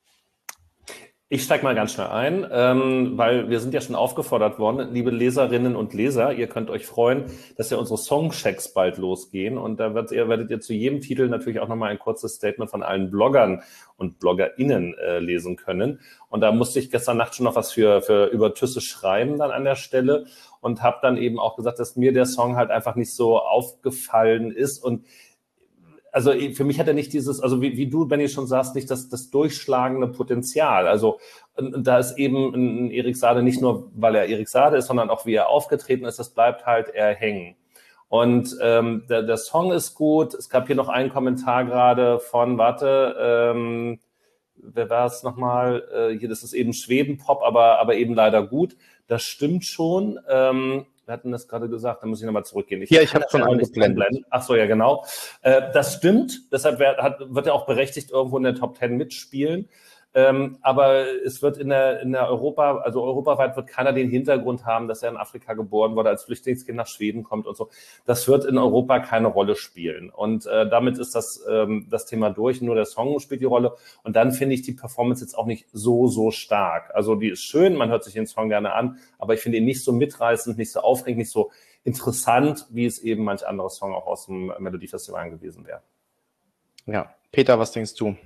Ich steige mal ganz schnell ein, ähm, weil wir sind ja schon aufgefordert worden, liebe Leserinnen und Leser, ihr könnt euch freuen, dass ja unsere Songchecks bald losgehen und da werdet ihr, werdet ihr zu jedem Titel natürlich auch nochmal ein kurzes Statement von allen Bloggern und BloggerInnen äh, lesen können. Und da musste ich gestern Nacht schon noch was für, für über Tysse schreiben dann an der Stelle und habe dann eben auch gesagt, dass mir der Song halt einfach nicht so aufgefallen ist und also für mich hat er nicht dieses, also wie, wie du, Benni, schon sagst, nicht das, das durchschlagende Potenzial. Also und da ist eben ein Erik Saade nicht nur, weil er Erik Saade ist, sondern auch wie er aufgetreten ist, das bleibt halt eher hängen. Und ähm, der, der Song ist gut. Es gab hier noch einen Kommentar gerade von, warte, ähm, wer war es nochmal? Äh, hier, das ist eben Schweden-Pop, aber, aber eben leider gut. Das stimmt schon. Ähm, Wir hatten das gerade gesagt, da muss ich nochmal zurückgehen. Ich ja, ich habe schon eingeblendet. Ach so, ja, genau. Äh, das stimmt, deshalb wird, hat, wird er auch berechtigt irgendwo in der Top zehn mitspielen. Ähm, aber es wird in der, in der Europa, also europaweit wird keiner den Hintergrund haben, dass er in Afrika geboren wurde, als Flüchtlingskind nach Schweden kommt und so. Das wird in Europa keine Rolle spielen. Und äh, damit ist das, ähm, das Thema durch. Nur der Song spielt die Rolle. Und dann finde ich die Performance jetzt auch nicht so, so stark. Also die ist schön, man hört sich den Song gerne an, aber ich finde ihn nicht so mitreißend, nicht so aufregend, nicht so interessant, wie es eben manch anderer Song auch aus dem Melodiefestival gewesen wäre. Ja, Peter, was denkst du?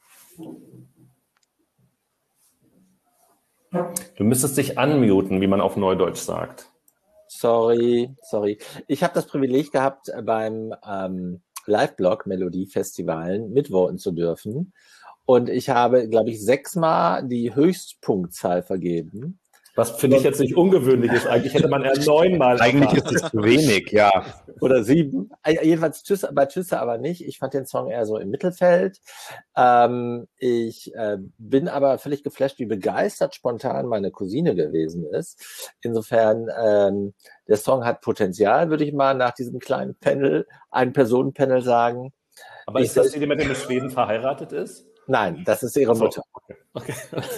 Du müsstest dich unmuten, wie man auf Neudeutsch sagt. Sorry, sorry. Ich habe das Privileg gehabt, beim ähm, Live-Blog Melodiefestivalen mitvoten zu dürfen. Und ich habe, glaube ich, sechsmal die Höchstpunktzahl vergeben. Was finde ich jetzt nicht ungewöhnlich ist. Eigentlich hätte man eher neunmal. Eigentlich ist es zu wenig, ja. Oder sieben. Jedenfalls Tschüss, bei Tschüsse aber nicht. Ich fand den Song eher so im Mittelfeld. Ähm, ich äh, bin aber völlig geflasht, wie begeistert spontan meine Cousine gewesen ist. Insofern, ähm, der Song hat Potenzial, würde ich mal nach diesem kleinen Panel, ein Personenpanel sagen. Aber ich, ist das die, die mit dem Schweden verheiratet ist? Nein, das ist ihre so, Mutter. Okay. Okay.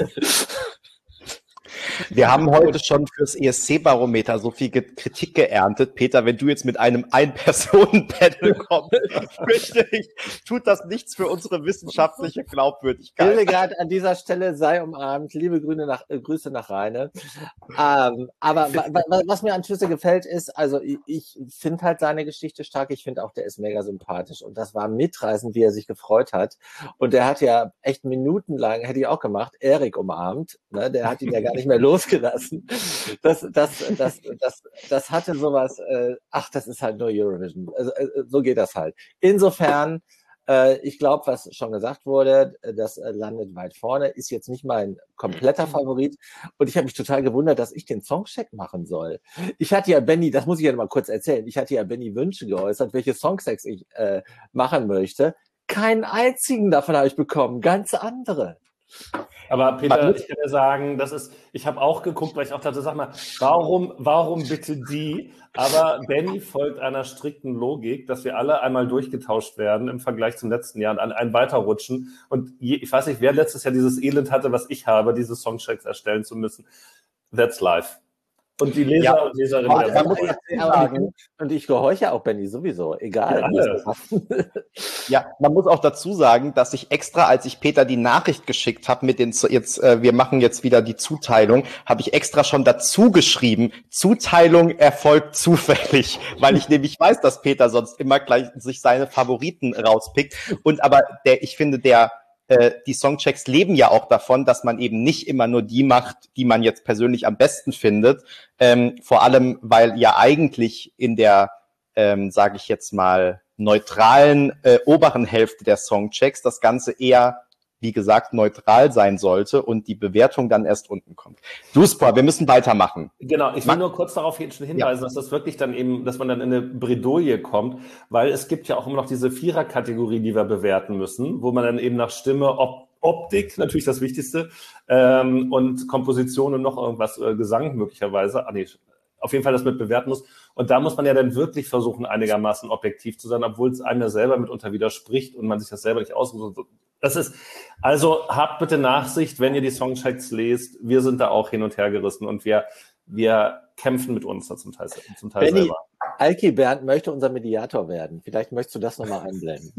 Wir haben heute schon fürs E S C-Barometer so viel Kritik geerntet. Peter, wenn du jetzt mit einem Ein-Personen-Panel kommst, fürchte ich, tut das nichts für unsere wissenschaftliche Glaubwürdigkeit. Hildegard, an dieser Stelle sei umarmt. Liebe Grüne nach, äh, Grüße nach Rheine. Ähm, aber wa, wa, was mir an Tschüsse gefällt, ist, also ich, ich finde halt seine Geschichte stark. Ich finde auch, der ist mega sympathisch. Und das war mitreißend, wie er sich gefreut hat. Und der hat ja echt minutenlang, hätte ich auch gemacht, Erik umarmt. Ne? Der hat ihn ja gar nicht mehr losgelassen. Das, das, das, das, das hatte sowas, äh, ach, das ist halt nur Eurovision. Also, äh, so geht das halt. Insofern, Äh, ich glaube, was schon gesagt wurde, das äh, landet weit vorne, ist jetzt nicht mein kompletter Favorit. Und ich habe mich total gewundert, dass ich den Songcheck machen soll. Ich hatte ja Benny, das muss ich ja mal kurz erzählen, ich hatte ja Benny Wünsche geäußert, welche Songchecks ich äh, machen möchte. Keinen einzigen davon habe ich bekommen, ganz andere. Aber Peter, ich kann dir sagen, das ist, ich habe auch geguckt, weil ich auch dachte, sag mal, warum, warum bitte die? Aber Benny folgt einer strikten Logik, dass wir alle einmal durchgetauscht werden im Vergleich zum letzten Jahr und an ein weiterrutschen. Und je, ich weiß nicht, wer letztes Jahr dieses Elend hatte, was ich habe, diese Songchecks erstellen zu müssen. That's life. Und die Leser Ja, und Leserinnen Aber, der aber, Woche. aber, und ich gehorche auch Benny sowieso, egal. Ja, wie es alle. passt. Ja, man muss auch dazu sagen, dass ich extra, als ich Peter die Nachricht geschickt habe mit den Z- jetzt, äh, wir machen jetzt wieder die Zuteilung, habe ich extra schon dazu geschrieben, Zuteilung erfolgt zufällig, weil ich nämlich weiß, dass Peter sonst immer gleich sich seine Favoriten rauspickt. Und aber der, ich finde, der äh, die Songchecks leben ja auch davon, dass man eben nicht immer nur die macht, die man jetzt persönlich am besten findet. Ähm, vor allem, weil ja eigentlich in der, ähm, sage ich jetzt mal, neutralen äh, oberen Hälfte der Songchecks das Ganze eher, wie gesagt, neutral sein sollte und die Bewertung dann erst unten kommt. Duspor, wir müssen weitermachen. Genau, ich will Ma- nur kurz darauf hin- schon hinweisen, dass das wirklich dann eben, dass man dann in eine Bredouille kommt, weil es gibt ja auch immer noch diese Vierer-Kategorie, die wir bewerten müssen, wo man dann eben nach Stimme, Op Optik, natürlich das Wichtigste, ähm, und Komposition und noch irgendwas, äh, Gesang möglicherweise, ah, nee, auf jeden Fall das mit bewerten muss. Und da muss man ja dann wirklich versuchen, einigermaßen objektiv zu sein, obwohl es einem ja selber mitunter widerspricht und man sich das selber nicht aussucht. Das ist, also habt bitte Nachsicht, wenn ihr die Songchecks lest. Wir sind da auch hin und her gerissen und wir, wir kämpfen mit uns da zum Teil, zum Teil Benny, selber. Alki Bernd möchte unser Mediator werden. Vielleicht möchtest du das nochmal einblenden.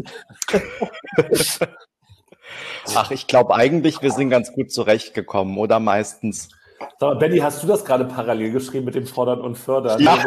Ach, ich glaube eigentlich, wir sind ganz gut zurechtgekommen, oder meistens. Sag mal, Benny, hast du das gerade parallel geschrieben mit dem Fordern und Fördern? Ja.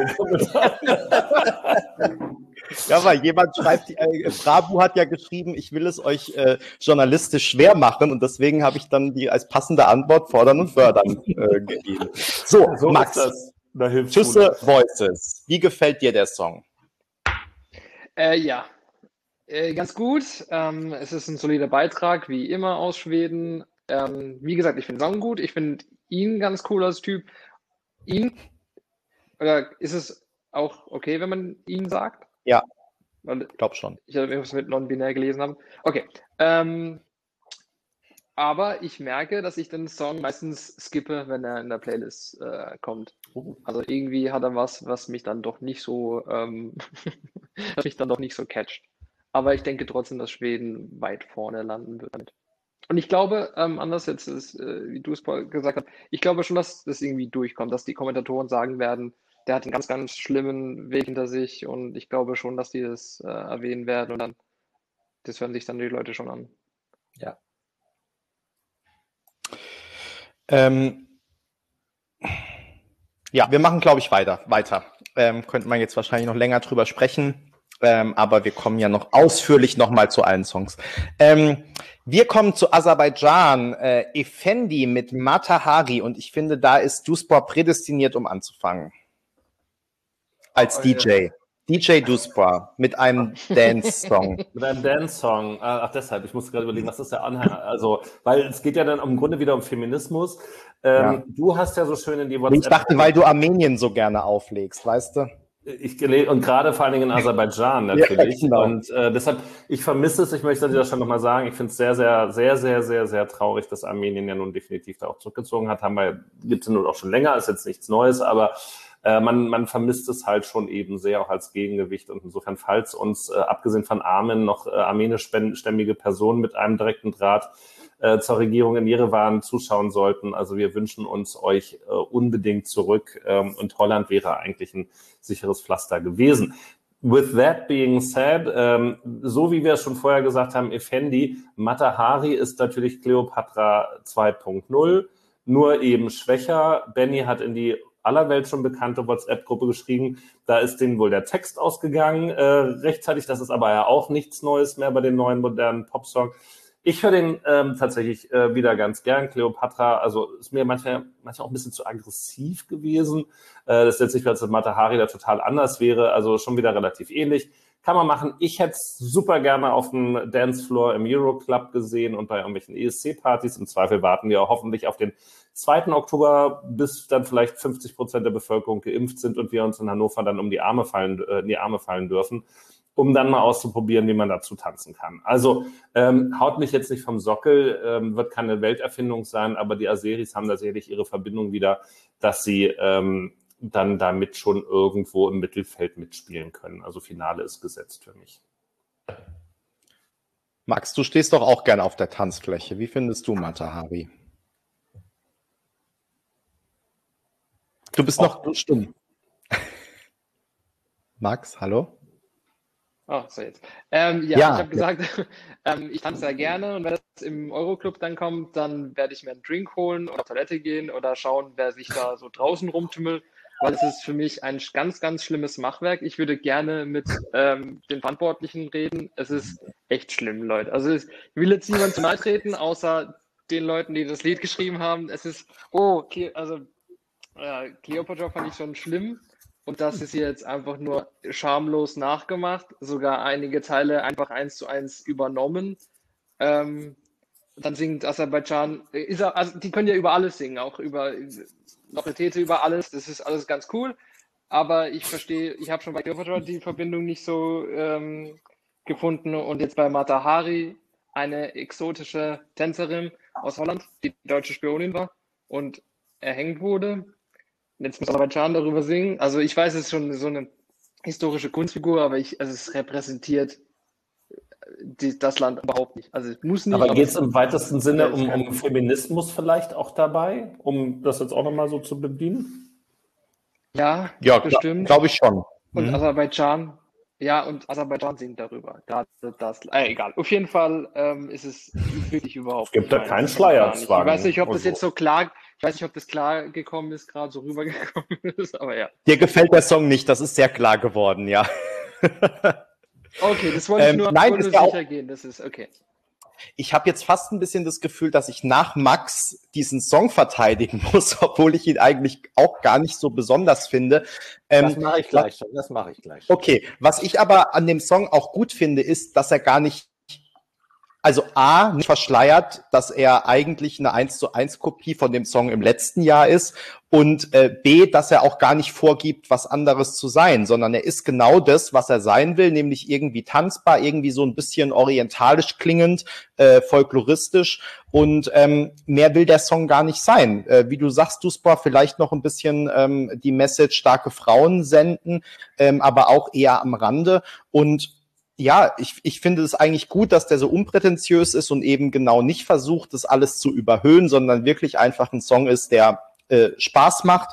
Ja, weil jemand schreibt, äh, Frabu hat ja geschrieben, ich will es euch äh, journalistisch schwer machen und deswegen habe ich dann die als passende Antwort fordern und fördern äh, gegeben. So, So Max, ist das. Da hilft Schüsse Voices. Wie gefällt dir der Song? Äh, ja, äh, ganz gut. Ähm, es ist ein solider Beitrag, wie immer aus Schweden. Ähm, wie gesagt, ich finde Song gut. Ich finde ihn ganz cool als Typ. Ihn? Oder ist es auch okay, wenn man ihn sagt? Ja, Weil ich glaube schon. ich habe irgendwas mit non-binär gelesen haben. Okay. Ähm, aber ich merke, dass ich den Song meistens skippe, wenn er in der Playlist äh, kommt. Also irgendwie hat er was, was mich dann doch nicht so, ähm, was mich dann doch nicht so catcht. Aber ich denke trotzdem, dass Schweden weit vorne landen wird damit. Und ich glaube, ähm, anders jetzt ist, äh, wie du es gesagt hast, ich glaube schon, dass das irgendwie durchkommt, dass die Kommentatoren sagen werden, der hat einen ganz, ganz schlimmen Weg hinter sich und ich glaube schon, dass die das äh, erwähnen werden und dann, das hören sich dann die Leute schon an. Ja. Ähm, ja, wir machen, glaube ich, weiter. Weiter. Ähm, könnte man jetzt wahrscheinlich noch länger drüber sprechen, ähm, aber wir kommen ja noch ausführlich nochmal zu allen Songs. Ähm, wir kommen zu Aserbaidschan, äh, Effendi mit Mata Hari und ich finde, da ist Duspor prädestiniert, um anzufangen. Als Oh, D J. D J Duspor mit einem Dance-Song. Mit einem Dance-Song. Ach, deshalb, ich muss gerade überlegen, was ist der Anhang? Also, weil es geht ja dann im Grunde wieder um Feminismus. Ähm, Ja. Du hast ja so schön in die Ich WhatsApp... dachte, weil du Armenien so gerne auflegst, weißt du? Ich gele- und gerade vor allen Dingen in Aserbaidschan natürlich. Ja, genau. Und äh, deshalb, ich vermisse es, ich möchte das schon nochmal sagen, ich finde es sehr, sehr, sehr, sehr, sehr, sehr traurig, dass Armenien ja nun definitiv da auch zurückgezogen hat. Haben wir, gibt es nun auch schon länger, ist jetzt nichts Neues, aber äh, man, man vermisst es halt schon eben sehr, auch als Gegengewicht. Und insofern, falls uns, äh, abgesehen von Armen, noch äh, armenischstämmige Personen mit einem direkten Draht äh, zur Regierung in Jerewan zuschauen sollten. Also wir wünschen uns euch äh, unbedingt zurück ähm, und Holland wäre eigentlich ein sicheres Pflaster gewesen. With that being said, ähm, so wie wir es schon vorher gesagt haben, Effendi, Mata Hari ist natürlich Kleopatra zwei Punkt null, nur eben schwächer. Benny hat in die aller Welt schon bekannte WhatsApp-Gruppe geschrieben, da ist denen wohl der Text ausgegangen äh, rechtzeitig. Das ist aber ja auch nichts Neues mehr bei den neuen modernen Popsong. Ich höre den ähm, tatsächlich äh, wieder ganz gern. Kleopatra, also ist mir manchmal, manchmal auch ein bisschen zu aggressiv gewesen. Äh, das ist jetzt nicht, dass Mata Hari da total anders wäre, also schon wieder relativ ähnlich. Kann man machen. Ich hätte es super gerne auf dem Dancefloor im Euroclub gesehen und bei irgendwelchen E S C-Partys. Im Zweifel warten wir hoffentlich auf den zweiten Oktober, bis dann vielleicht fünfzig Prozent der Bevölkerung geimpft sind und wir uns in Hannover dann um die Arme fallen, äh, in die Arme fallen dürfen, um dann mal auszuprobieren, wie man dazu tanzen kann. Also ähm, haut mich jetzt nicht vom Sockel, ähm, wird keine Welterfindung sein, aber die Azeris haben tatsächlich ihre Verbindung wieder, dass sie ähm, dann damit schon irgendwo im Mittelfeld mitspielen können. Also Finale ist gesetzt für mich. Max, du stehst doch auch gerne auf der Tanzfläche. Wie findest du Mata Hari? Du bist noch stumm. Max, hallo? Oh, so jetzt. Ähm, ja, Ja, ich habe gesagt, ähm, ich tanze sehr gerne und wenn das im Euroclub dann kommt, dann werde ich mir einen Drink holen oder auf Toilette gehen oder schauen, wer sich da so draußen rumtümmelt, weil es ist für mich ein ganz, ganz schlimmes Machwerk. Ich würde gerne mit ähm, den Verantwortlichen reden. Es ist echt schlimm, Leute. Also es, ich will jetzt niemand zu nahe treten, außer den Leuten, die das Lied geschrieben haben. Es ist, oh, okay, also äh, Cleopatra fand ich schon schlimm. Und das ist jetzt einfach nur schamlos nachgemacht, sogar einige Teile einfach eins zu eins übernommen. Ähm, dann singt Aserbaidschan, ist er, also die können ja über alles singen, auch über Lochretete, über alles, das ist alles ganz cool. Aber ich verstehe, ich habe schon bei Cleopatra die Verbindung nicht so ähm, gefunden und jetzt bei Mata Hari, eine exotische Tänzerin aus Holland, die deutsche Spionin war und erhängt wurde. Jetzt muss Aserbaidschan darüber singen. Also ich weiß, es ist schon so eine historische Kunstfigur, aber ich, also es repräsentiert die, das Land überhaupt nicht. Also es muss nicht. Aber geht es im es, weitesten Sinne um, um Feminismus vielleicht auch dabei, um das jetzt auch nochmal so zu bedienen? Ja, Ja, bestimmt. glaube ich schon. Und Mhm. Aserbaidschan, ja, und Aserbaidschan singt darüber. Gerade das, äh, egal. Auf jeden Fall ähm, ist es wirklich überhaupt Es gibt da nicht keinen meins. Schleierzwang. Ich weiß nicht, ob das und jetzt so klar, ich weiß nicht, ob das klar gekommen ist, gerade so rübergekommen ist, aber ja. Dir gefällt der Song nicht, das ist sehr klar geworden, ja. Okay, das wollte ich Ähm, nur, nein, wollte ist nur ja auch- sicher gehen, das ist okay. Ich habe jetzt fast ein bisschen das Gefühl, dass ich nach Max diesen Song verteidigen muss, obwohl ich ihn eigentlich auch gar nicht so besonders finde. Ähm, Das mache ich gleich schon, das mache ich gleich. Okay, was ich aber an dem Song auch gut finde, ist, dass er gar nicht, also A, nicht verschleiert, dass er eigentlich eine eins zu eins Kopie von dem Song im letzten Jahr ist und äh, B, dass er auch gar nicht vorgibt, was anderes zu sein, sondern er ist genau das, was er sein will, nämlich irgendwie tanzbar, irgendwie so ein bisschen orientalisch klingend, äh, folkloristisch und ähm, mehr will der Song gar nicht sein. Äh, wie du sagst, Duspa, vielleicht noch ein bisschen ähm, die Message starke Frauen senden, ähm, aber auch eher am Rande und ja, ich, ich finde es eigentlich gut, dass der so unprätentiös ist und eben genau nicht versucht, das alles zu überhöhen, sondern wirklich einfach ein Song ist, der äh, Spaß macht.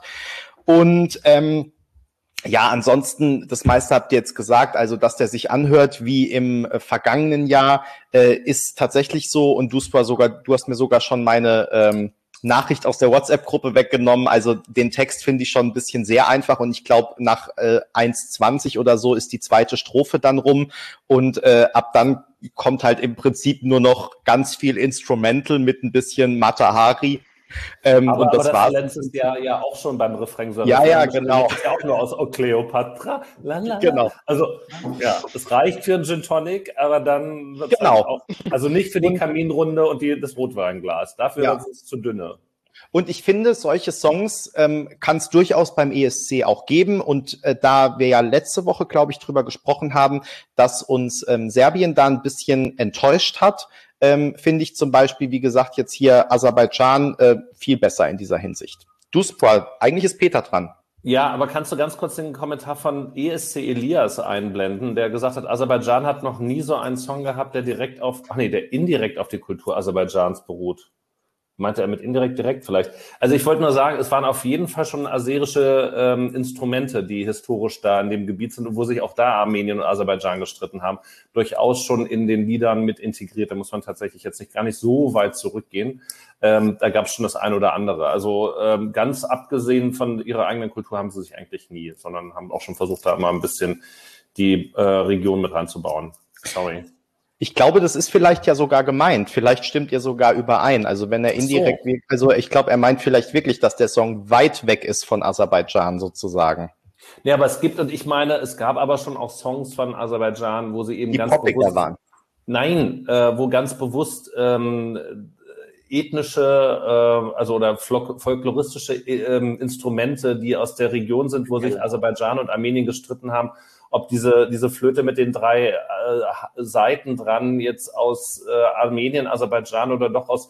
Und ähm, ja, ansonsten, das meiste habt ihr jetzt gesagt, also dass der sich anhört wie im äh, vergangenen Jahr, äh, ist tatsächlich so. Und du, sogar, du hast mir sogar schon meine ähm, Nachricht aus der WhatsApp-Gruppe weggenommen. Also den Text finde ich schon ein bisschen sehr einfach und ich glaube, nach äh, eins zwanzig oder so ist die zweite Strophe dann rum und äh, ab dann kommt halt im Prinzip nur noch ganz viel Instrumental mit ein bisschen Mata Hari. Ähm, aber, und das aber das war war letztes Jahr ja auch schon beim Refrain. So Ja, Refrain ja, besteht genau. Ja auch nur aus Oh Cleopatra. La, la, la. Genau. Also ja, es reicht für einen Gin Tonic, aber dann wird es Genau. halt auch, also nicht für die Und- Kaminrunde und die, das Rotweinglas. Dafür Ja. ist es zu dünne. Und ich finde, solche Songs ähm, kann es durchaus beim E S C auch geben. Und äh, da wir ja letzte Woche, glaube ich, drüber gesprochen haben, dass uns ähm, Serbien da ein bisschen enttäuscht hat, ähm, finde ich zum Beispiel, wie gesagt, jetzt hier Aserbaidschan äh, viel besser in dieser Hinsicht. Duspra, eigentlich ist Peter dran. Ja, aber kannst du ganz kurz den Kommentar von E S C Elias einblenden, der gesagt hat, Aserbaidschan hat noch nie so einen Song gehabt, der direkt auf, ach nee, der indirekt auf die Kultur Aserbaidschans beruht. Meinte er mit indirekt direkt vielleicht? Also ich wollte nur sagen, es waren auf jeden Fall schon aserische ähm, Instrumente, die historisch da in dem Gebiet sind und wo sich auch da Armenien und Aserbaidschan gestritten haben, durchaus schon in den Liedern mit integriert. Da muss man tatsächlich jetzt nicht gar nicht so weit zurückgehen. Ähm, da gab es schon das eine oder andere. Also ähm, ganz abgesehen von ihrer eigenen Kultur haben sie sich eigentlich nie, sondern haben auch schon versucht, da mal ein bisschen die äh, Region mit reinzubauen. Sorry. Ich glaube, das ist vielleicht ja sogar gemeint. Vielleicht stimmt ihr sogar überein. Also wenn er indirekt, So. also ich glaube, er meint vielleicht wirklich, dass der Song weit weg ist von Aserbaidschan sozusagen. Ja, aber es gibt, und ich meine, es gab aber schon auch Songs von Aserbaidschan, wo sie eben Die ganz poppiger bewusst waren. Nein, äh, wo ganz bewusst ähm, ethnische, äh, also oder folkloristische äh, Instrumente, die aus der Region sind, wo sich Aserbaidschan und Armenien gestritten haben, ob diese diese Flöte mit den drei äh, Saiten dran jetzt aus äh, Armenien, Aserbaidschan oder doch aus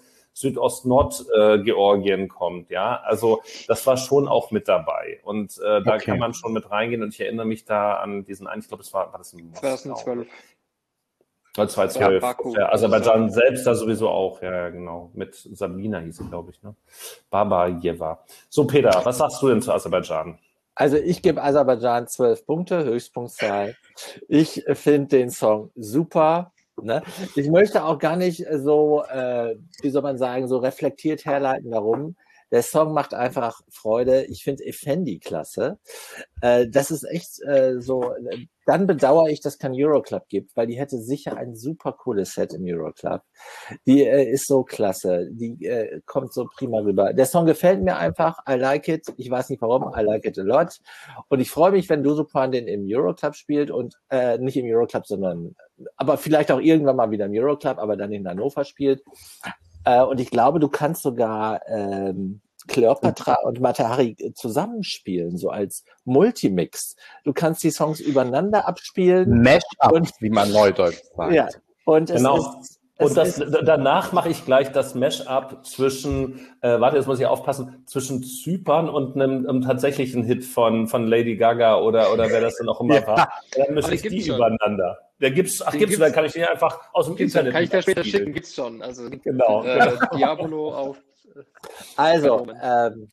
Südost-Nord-Georgien äh, kommt, ja. Also das war schon auch mit dabei. Und äh, da Okay. kann man schon mit reingehen. Und ich erinnere mich da an diesen einen, ich glaube, es war, war das in Moskau? zweitausendzwölf. zweitausendzwölf. Ja, Baku. Ja, Aserbaidschan selbst da sowieso auch, ja, ja, genau. Mit Sabina hieß sie, glaube ich, ne? Babayeva. So, Peter, was sagst du denn zu Aserbaidschan? Also ich gebe Aserbaidschan zwölf Punkte, Höchstpunktzahl. Ich finde den Song super. Ne? Ich möchte auch gar nicht so, äh, wie soll man sagen, so reflektiert herleiten darum. Der Song macht einfach Freude. Ich finde Effendi klasse. Äh, das ist echt äh, so. Dann bedauere ich, dass es kein Euroclub gibt, weil die hätte sicher ein super cooles Set im Euroclub. Die äh, ist so klasse. Die äh, kommt so prima rüber. Der Song gefällt mir einfach. I like it. Ich weiß nicht warum. I like it a lot. Und ich freue mich, wenn Dusupan den im Euroclub spielt und äh, nicht im Euroclub, sondern aber vielleicht auch irgendwann mal wieder im Euroclub, aber dann in Hannover spielt. Äh, und ich glaube, du kannst sogar ähm, Kleopatra und Mata-Hari zusammenspielen, so als Multimix. Du kannst die Songs übereinander abspielen. Mash-up, und, wie man neudeutsch sagt. Ja, und es Genau. ist... Es Und das, ist, danach mache ich gleich das Mash-up zwischen, äh, warte, jetzt muss ich aufpassen, zwischen Zypern und einem, einem tatsächlichen Hit von, von Lady Gaga oder, oder wer das denn auch immer Ja. war. Dann mische Aber ich den die gibt's schon. übereinander. Der gibt's, ach, Den gibt's, gibt's. dann kann ich den einfach aus dem Gibt's Internet. Kann ich dir später abspielen. schicken, gibt's schon. Also Genau. äh, Diabolo auf. Äh, also, Moment. ähm,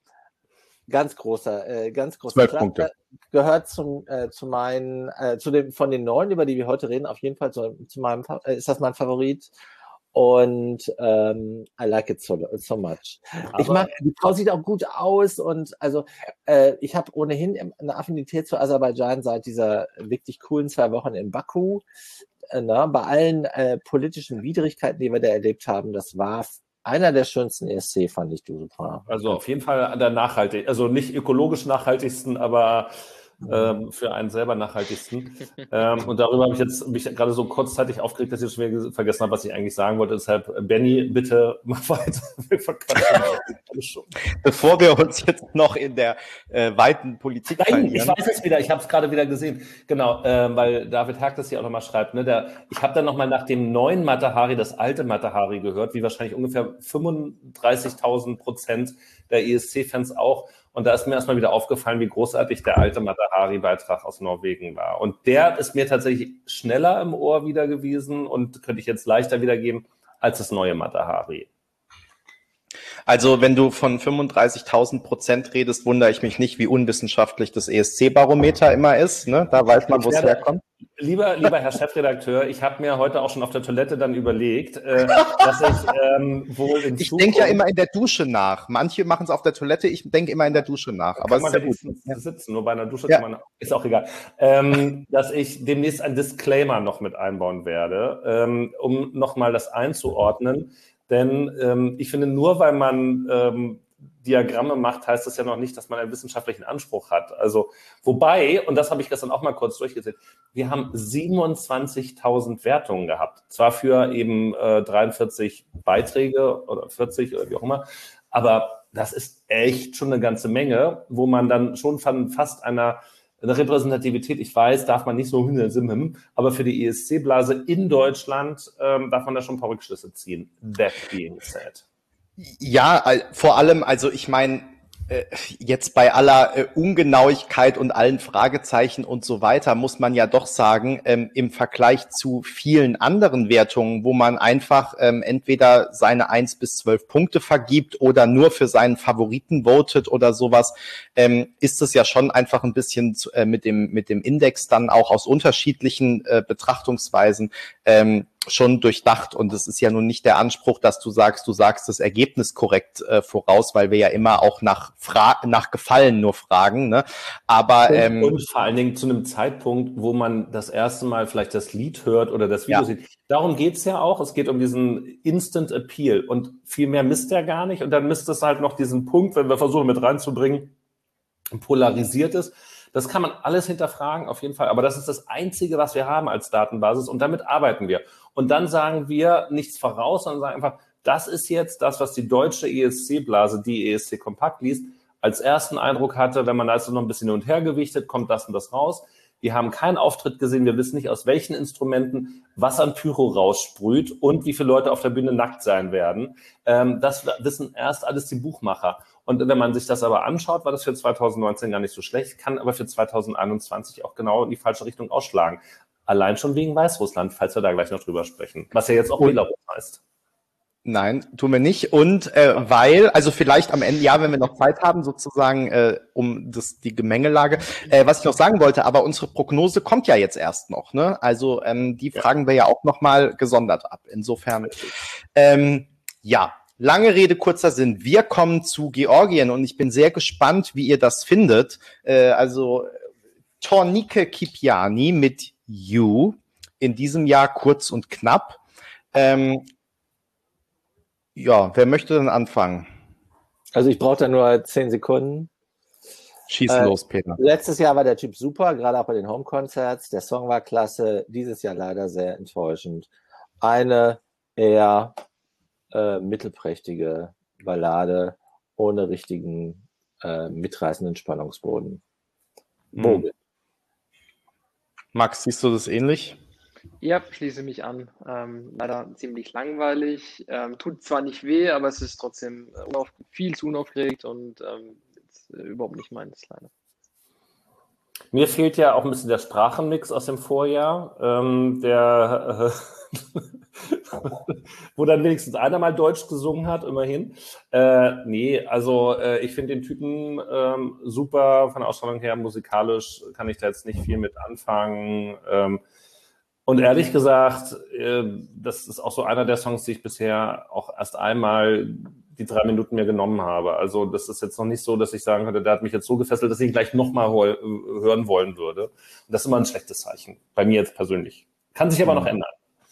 ganz großer, äh, ganz großer Zwölf Klasse. Punkte. Gehört zum, äh, zu meinen, äh, zu dem, von den neun, über die wir heute reden, auf jeden Fall zu, zu meinem, Fa- äh, ist das mein Favorit. Und ähm, I like it so, so much. Ich Aber- mag, die Frau sieht auch gut aus und also äh, ich habe ohnehin eine Affinität zu Aserbaidschan seit dieser wirklich coolen zwei Wochen in Baku. Äh, na, bei allen äh, politischen Widrigkeiten, die wir da erlebt haben, das war einer der schönsten E S C, fand ich, du super. Also auf jeden Fall an der nachhaltig, also nicht ökologisch nachhaltigsten, aber ähm, für einen selber nachhaltigsten. ähm, und darüber habe ich jetzt mich gerade so kurzzeitig aufgeregt, dass ich schon wieder vergessen habe, was ich eigentlich sagen wollte. Deshalb, Benny, bitte mach weiter. Wir verquatschen alles schon. Bevor wir uns jetzt noch in der äh, weiten Politik Nein, ich verlieren. weiß es wieder, ich habe es gerade wieder gesehen. Genau, ähm, weil David Hack das hier auch nochmal schreibt. Ne, der, ich habe dann nochmal nach dem neuen Mata-Hari das alte Mata-Hari gehört, wie wahrscheinlich ungefähr fünfunddreißigtausend Prozent der E S C-Fans auch. Und da ist mir erstmal wieder aufgefallen, wie großartig der alte Mata-Hari-Beitrag aus Norwegen war. Und der ist mir tatsächlich schneller im Ohr wieder gewesen und könnte ich jetzt leichter wiedergeben als das neue Mata-Hari. Also wenn du von fünfunddreißigtausend Prozent redest, wundere ich mich nicht, wie unwissenschaftlich das E S C-Barometer immer ist. Ne? Da weiß man, wo es herkommt. Lieber, lieber Herr Chefredakteur, ich habe mir heute auch schon auf der Toilette dann überlegt, äh, dass ich ähm, wohl in Ich Zukunft... denke ja immer in der Dusche nach. Manche machen es auf der Toilette, ich denke immer in der Dusche nach. Aber kann es man ist ja ja gut. wenigstens sitzen, nur bei einer Dusche Ja. kann man... Ist auch egal. Ähm, dass ich demnächst ein Disclaimer noch mit einbauen werde, ähm, um nochmal das einzuordnen. Denn ähm, ich finde, nur weil man ähm, Diagramme macht, heißt das ja noch nicht, dass man einen wissenschaftlichen Anspruch hat. Also, wobei, und das habe ich gestern auch mal kurz durchgesehen, wir haben siebenundzwanzigtausend Wertungen gehabt. Zwar für eben äh, dreiundvierzig Beiträge oder vierzig oder wie auch immer, aber das ist echt schon eine ganze Menge, wo man dann schon von fast einer eine Repräsentativität, ich weiß, darf man nicht so hinsimmen, aber für die E S C-Blase in Deutschland ähm, darf man da schon ein paar Rückschlüsse ziehen. That being said. Ja, al- vor allem, also ich meine, äh, jetzt bei aller äh, Ungenauigkeit und allen Fragezeichen und so weiter, muss man ja doch sagen, ähm, im Vergleich zu vielen anderen Wertungen, wo man einfach ähm, entweder seine eins bis zwölf Punkte vergibt oder nur für seinen Favoriten votet oder sowas, ähm, ist es ja schon einfach ein bisschen zu, äh, mit dem mit dem Index dann auch aus unterschiedlichen äh, Betrachtungsweisen ähm, schon durchdacht. Und es ist ja nun nicht der Anspruch, dass du sagst, du sagst das Ergebnis korrekt äh, voraus, weil wir ja immer auch nach Fra- nach Gefallen nur fragen. Ne? Aber Und, ähm, und vor allen Dingen zu einem Zeitpunkt, wo man das erste Mal vielleicht das Lied hört oder das Video Ja. sieht. Darum geht's ja auch. Es geht um diesen Instant Appeal. Und viel mehr misst er gar nicht. Und dann misst es halt noch diesen Punkt, wenn wir versuchen mit reinzubringen, polarisiert ist. Das kann man alles hinterfragen, auf jeden Fall. Aber das ist das Einzige, was wir haben als Datenbasis und damit arbeiten wir. Und dann sagen wir nichts voraus, sondern sagen einfach, das ist jetzt das, was die deutsche E S C-Blase, die E S C Kompakt liest, als ersten Eindruck hatte. Wenn man da jetzt noch ein bisschen hin und her gewichtet, kommt das und das raus. Wir haben keinen Auftritt gesehen, wir wissen nicht, aus welchen Instrumenten was an Pyro raussprüht und wie viele Leute auf der Bühne nackt sein werden. Ähm, das wissen erst alles die Buchmacher. Und wenn man sich das aber anschaut, war das für zwanzig neunzehn gar nicht so schlecht, kann aber für zwanzig einundzwanzig auch genau in die falsche Richtung ausschlagen. Allein schon wegen Weißrussland, falls wir da gleich noch drüber sprechen, was ja jetzt auch Belarus heißt. Nein, tun wir nicht. Und äh, weil, also vielleicht am Ende, ja, wenn wir noch Zeit haben, sozusagen, äh, um das die Gemengelage. Äh, was ich noch sagen wollte, aber unsere Prognose kommt ja jetzt erst noch, ne? Also ähm, die fragen wir ja auch noch mal gesondert ab. Insofern, ähm, ja, lange Rede, kurzer Sinn. Wir kommen zu Georgien und ich bin sehr gespannt, wie ihr das findet. Äh, also Tornike Kipiani mit You, in diesem Jahr kurz und knapp. Ähm, Ja, wer möchte denn anfangen? Also ich brauche da nur zehn Sekunden. Schieß Äh, los, Peter. Letztes Jahr war der Typ super, gerade auch bei den Home-Concerts. Der Song war klasse, dieses Jahr leider sehr enttäuschend. Eine eher äh, mittelprächtige Ballade ohne richtigen äh, mitreißenden Spannungsboden. Hm. Max, siehst du das ähnlich? Ja, schließe mich an. Ähm, leider ziemlich langweilig. Ähm, tut zwar nicht weh, aber es ist trotzdem unauf viel zu unaufgeregt und ähm, jetzt, äh, überhaupt nicht meins, leider. Mir fehlt ja auch ein bisschen der Sprachenmix aus dem Vorjahr, ähm, der äh, wo dann wenigstens einer mal Deutsch gesungen hat, immerhin. Äh, nee, also äh, ich finde den Typen ähm, super von der Ausstrahlung her, musikalisch kann ich da jetzt nicht viel mit anfangen. Ähm, Und ehrlich gesagt, das ist auch so einer der Songs, die ich bisher auch erst einmal die drei Minuten mir genommen habe. Also das ist jetzt noch nicht so, dass ich sagen könnte, der hat mich jetzt so gefesselt, dass ich ihn gleich nochmal hören wollen würde. Und das ist immer ein schlechtes Zeichen, bei mir jetzt persönlich. Kann sich aber noch ändern.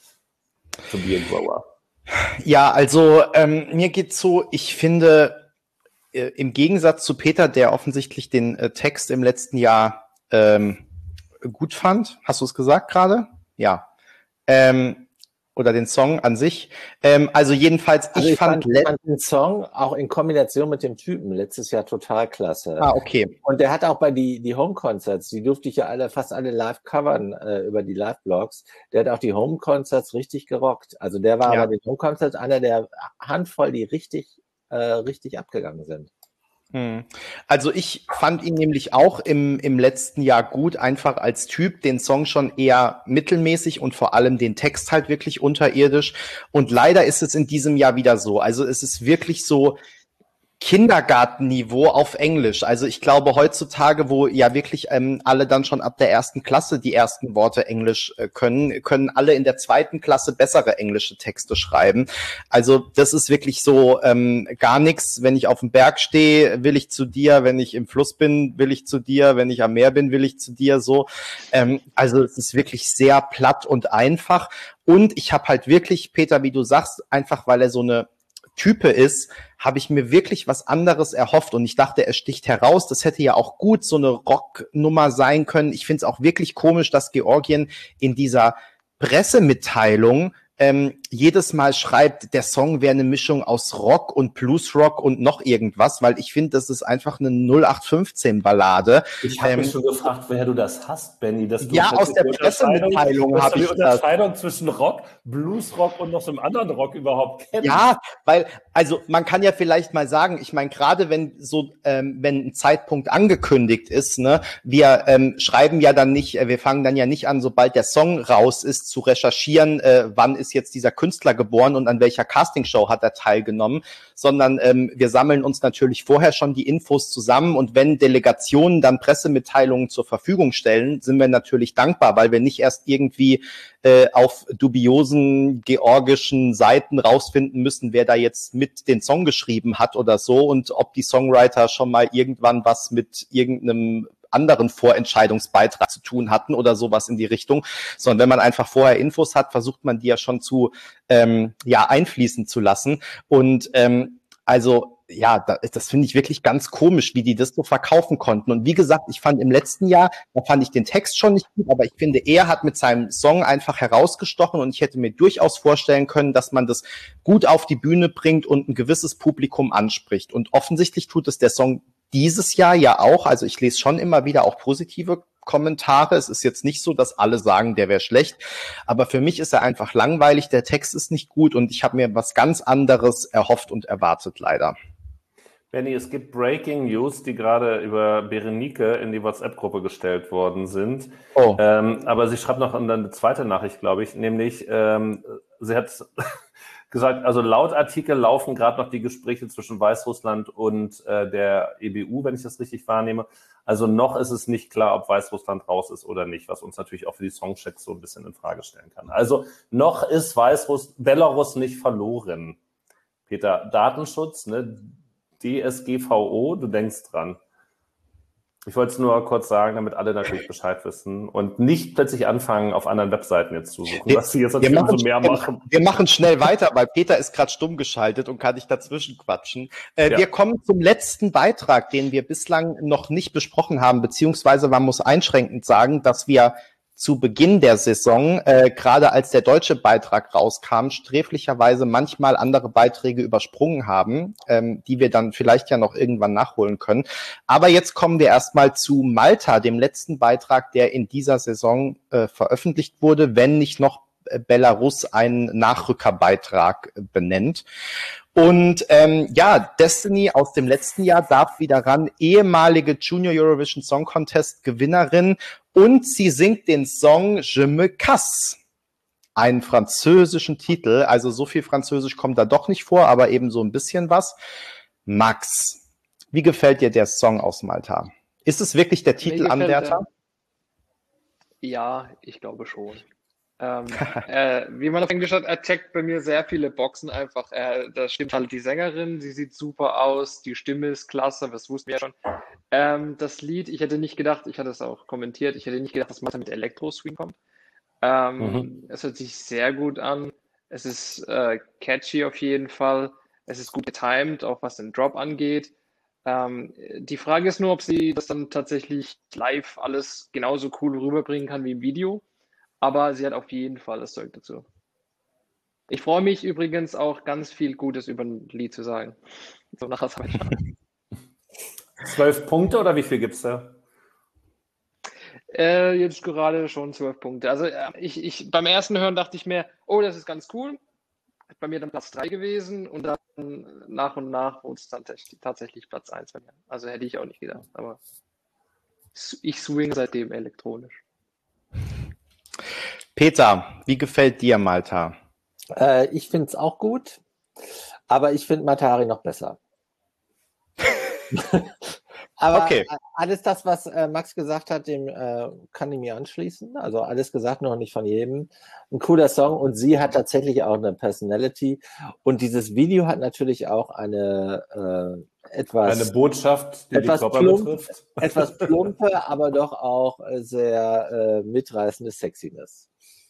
To be a grower. Ja, also ähm, mir geht's so, ich finde, äh, im Gegensatz zu Peter, der offensichtlich den äh, Text im letzten Jahr ähm, gut fand, hast du es gesagt gerade? Ja. Ähm, oder den Song an sich. Ähm, also jedenfalls, also ich, ich fand, fand, fand den Song auch in Kombination mit dem Typen letztes Jahr total klasse. Ah, okay. Und der hat auch bei die, die Home-Concerts, die durfte ich ja alle, fast alle live covern äh, über die Live-Blogs. Der hat auch die Home-Concerts richtig gerockt. Also der war Ja. bei den Home-Concerts einer der Handvoll, die richtig, äh, richtig abgegangen sind. Hm. Also ich fand ihn nämlich auch im, im letzten Jahr gut, einfach als Typ, den Song schon eher mittelmäßig und vor allem den Text halt wirklich unterirdisch. Und leider ist es in diesem Jahr wieder so. Also es ist wirklich so Kindergartenniveau auf Englisch. Also ich glaube heutzutage, wo ja wirklich ähm, alle dann schon ab der ersten Klasse die ersten Worte Englisch äh, können, können alle in der zweiten Klasse bessere englische Texte schreiben. Also das ist wirklich so ähm, gar nichts. Wenn ich auf dem Berg stehe, will ich zu dir. Wenn ich im Fluss bin, will ich zu dir. Wenn ich am Meer bin, will ich zu dir. So. Ähm, also es ist wirklich sehr platt und einfach. Und ich habe halt wirklich, Peter, wie du sagst, einfach weil er so eine Type ist, habe ich mir wirklich was anderes erhofft und ich dachte, er sticht heraus. Das hätte ja auch gut so eine Rocknummer sein können. Ich finde es auch wirklich komisch, dass Georgien in dieser Pressemitteilung ähm, jedes Mal schreibt, der Song wäre eine Mischung aus Rock und Bluesrock und noch irgendwas, weil ich finde, das ist einfach eine null acht fünfzehn Ballade. Ich habe ähm, mich schon gefragt, woher du das hast, Benny. Dass du Ja, aus der die Unterscheidung- Pressemitteilung dass habe du ich die das. Unterscheidung zwischen Rock, Bluesrock und noch so einem anderen Rock überhaupt kennst. Ja, weil, also man kann ja vielleicht mal sagen, ich meine, gerade wenn so, ähm, wenn ein Zeitpunkt angekündigt ist, ne, wir ähm, schreiben ja dann nicht, äh, wir fangen dann ja nicht an, sobald der Song raus ist, zu recherchieren, äh, wann ist jetzt dieser Künstler geboren und an welcher Castingshow hat er teilgenommen, sondern ähm, wir sammeln uns natürlich vorher schon die Infos zusammen und wenn Delegationen dann Pressemitteilungen zur Verfügung stellen, sind wir natürlich dankbar, weil wir nicht erst irgendwie äh, auf dubiosen georgischen Seiten rausfinden müssen, wer da jetzt mit den Song geschrieben hat oder so und ob die Songwriter schon mal irgendwann was mit irgendeinem anderen Vorentscheidungsbeitrag zu tun hatten oder sowas in die Richtung, sondern wenn man einfach vorher Infos hat, versucht man die ja schon zu ähm, ja einfließen zu lassen und ähm, also ja, da, das finde ich wirklich ganz komisch, wie die das so verkaufen konnten. Und wie gesagt, ich fand im letzten Jahr, da fand ich den Text schon nicht gut, aber ich finde, er hat mit seinem Song einfach herausgestochen und ich hätte mir durchaus vorstellen können, dass man das gut auf die Bühne bringt und ein gewisses Publikum anspricht. Und offensichtlich tut es der Song dieses Jahr ja auch. Also ich lese schon immer wieder auch positive Kommentare. Es ist jetzt nicht so, dass alle sagen, der wäre schlecht, aber für mich ist er einfach langweilig, der Text ist nicht gut und ich habe mir was ganz anderes erhofft und erwartet, leider. Benni, es gibt Breaking News, die gerade über Berenike in die WhatsApp-Gruppe gestellt worden sind. Oh. Ähm, aber sie schreibt noch eine zweite Nachricht, glaube ich, nämlich ähm, sie hat gesagt, also laut Artikel laufen gerade noch die Gespräche zwischen Weißrussland und äh, der E B U, wenn ich das richtig wahrnehme. Also noch ist es nicht klar, ob Weißrussland raus ist oder nicht, was uns natürlich auch für die Songchecks so ein bisschen in Frage stellen kann. Also noch ist Weißruss Belarus nicht verloren. Peter, Datenschutz, ne? D S G V O, du denkst dran. Ich wollte es nur kurz sagen, damit alle natürlich Bescheid wissen und nicht plötzlich anfangen, auf anderen Webseiten jetzt zu suchen, was sie jetzt natürlich machen, umso mehr machen. Wir machen schnell weiter, weil Peter ist gerade stumm geschaltet und kann nicht dazwischen quatschen. Äh, ja. Wir kommen zum letzten Beitrag, den wir bislang noch nicht besprochen haben, beziehungsweise man muss einschränkend sagen, dass wir zu Beginn der Saison, äh, gerade als der deutsche Beitrag rauskam, sträflicherweise manchmal andere Beiträge übersprungen haben, ähm, die wir dann vielleicht ja noch irgendwann nachholen können. Aber jetzt kommen wir erstmal zu Malta, dem letzten Beitrag, der in dieser Saison äh, veröffentlicht wurde, wenn nicht noch äh, Belarus einen Nachrückerbeitrag äh, benennt. Und ähm, ja, Destiny aus dem letzten Jahr darf wieder ran, ehemalige Junior Eurovision Song Contest Gewinnerin, und sie singt den Song Je me casse, einen französischen Titel, also so viel Französisch kommt da doch nicht vor, aber eben so ein bisschen was. Max, wie gefällt dir der Song aus Malta? Ist es wirklich der Titelanwärter? Ja, ich glaube schon. Ähm, äh, wie man auf Englisch hat, er checkt bei mir sehr viele Boxen einfach. Äh, da stimmt halt die Sängerin, sie sieht super aus, die Stimme ist klasse, das wussten wir ja schon. Ähm, das Lied, ich hätte nicht gedacht, ich hatte es auch kommentiert, ich hätte nicht gedacht, dass Malta mit Elektro-Swing kommt. Ähm, mhm. Es hört sich sehr gut an, es ist äh, catchy auf jeden Fall, es ist gut getimed, auch was den Drop angeht. Ähm, die Frage ist nur, ob sie das dann tatsächlich live alles genauso cool rüberbringen kann wie im Video. Aber sie hat auf jeden Fall das Zeug dazu. Ich freue mich übrigens auch ganz viel Gutes über ein Lied zu sagen. So nach Aserbaidschan. Zwölf Punkte oder wie viel gibt es da? Äh, jetzt gerade schon zwölf Punkte. Also ich, ich beim ersten Hören dachte ich mir, oh, das ist ganz cool. Bei mir dann Platz drei gewesen und dann nach und nach wurde es dann tatsächlich Platz eins bei mir. Also hätte ich auch nicht gedacht. Aber ich swing seitdem elektronisch. Peter, wie gefällt dir Malta? Äh, ich finde es auch gut, aber ich finde Matari noch besser. Aber okay. Alles das, was äh, Max gesagt hat, dem äh, kann ich mir anschließen. Also alles gesagt, noch nicht von jedem. Ein cooler Song und sie hat tatsächlich auch eine Personality. Und dieses Video hat natürlich auch eine äh, etwas... Eine Botschaft, die etwas die Körper plump, betrifft. Etwas plumpe, aber doch auch sehr äh, mitreißende Sexiness.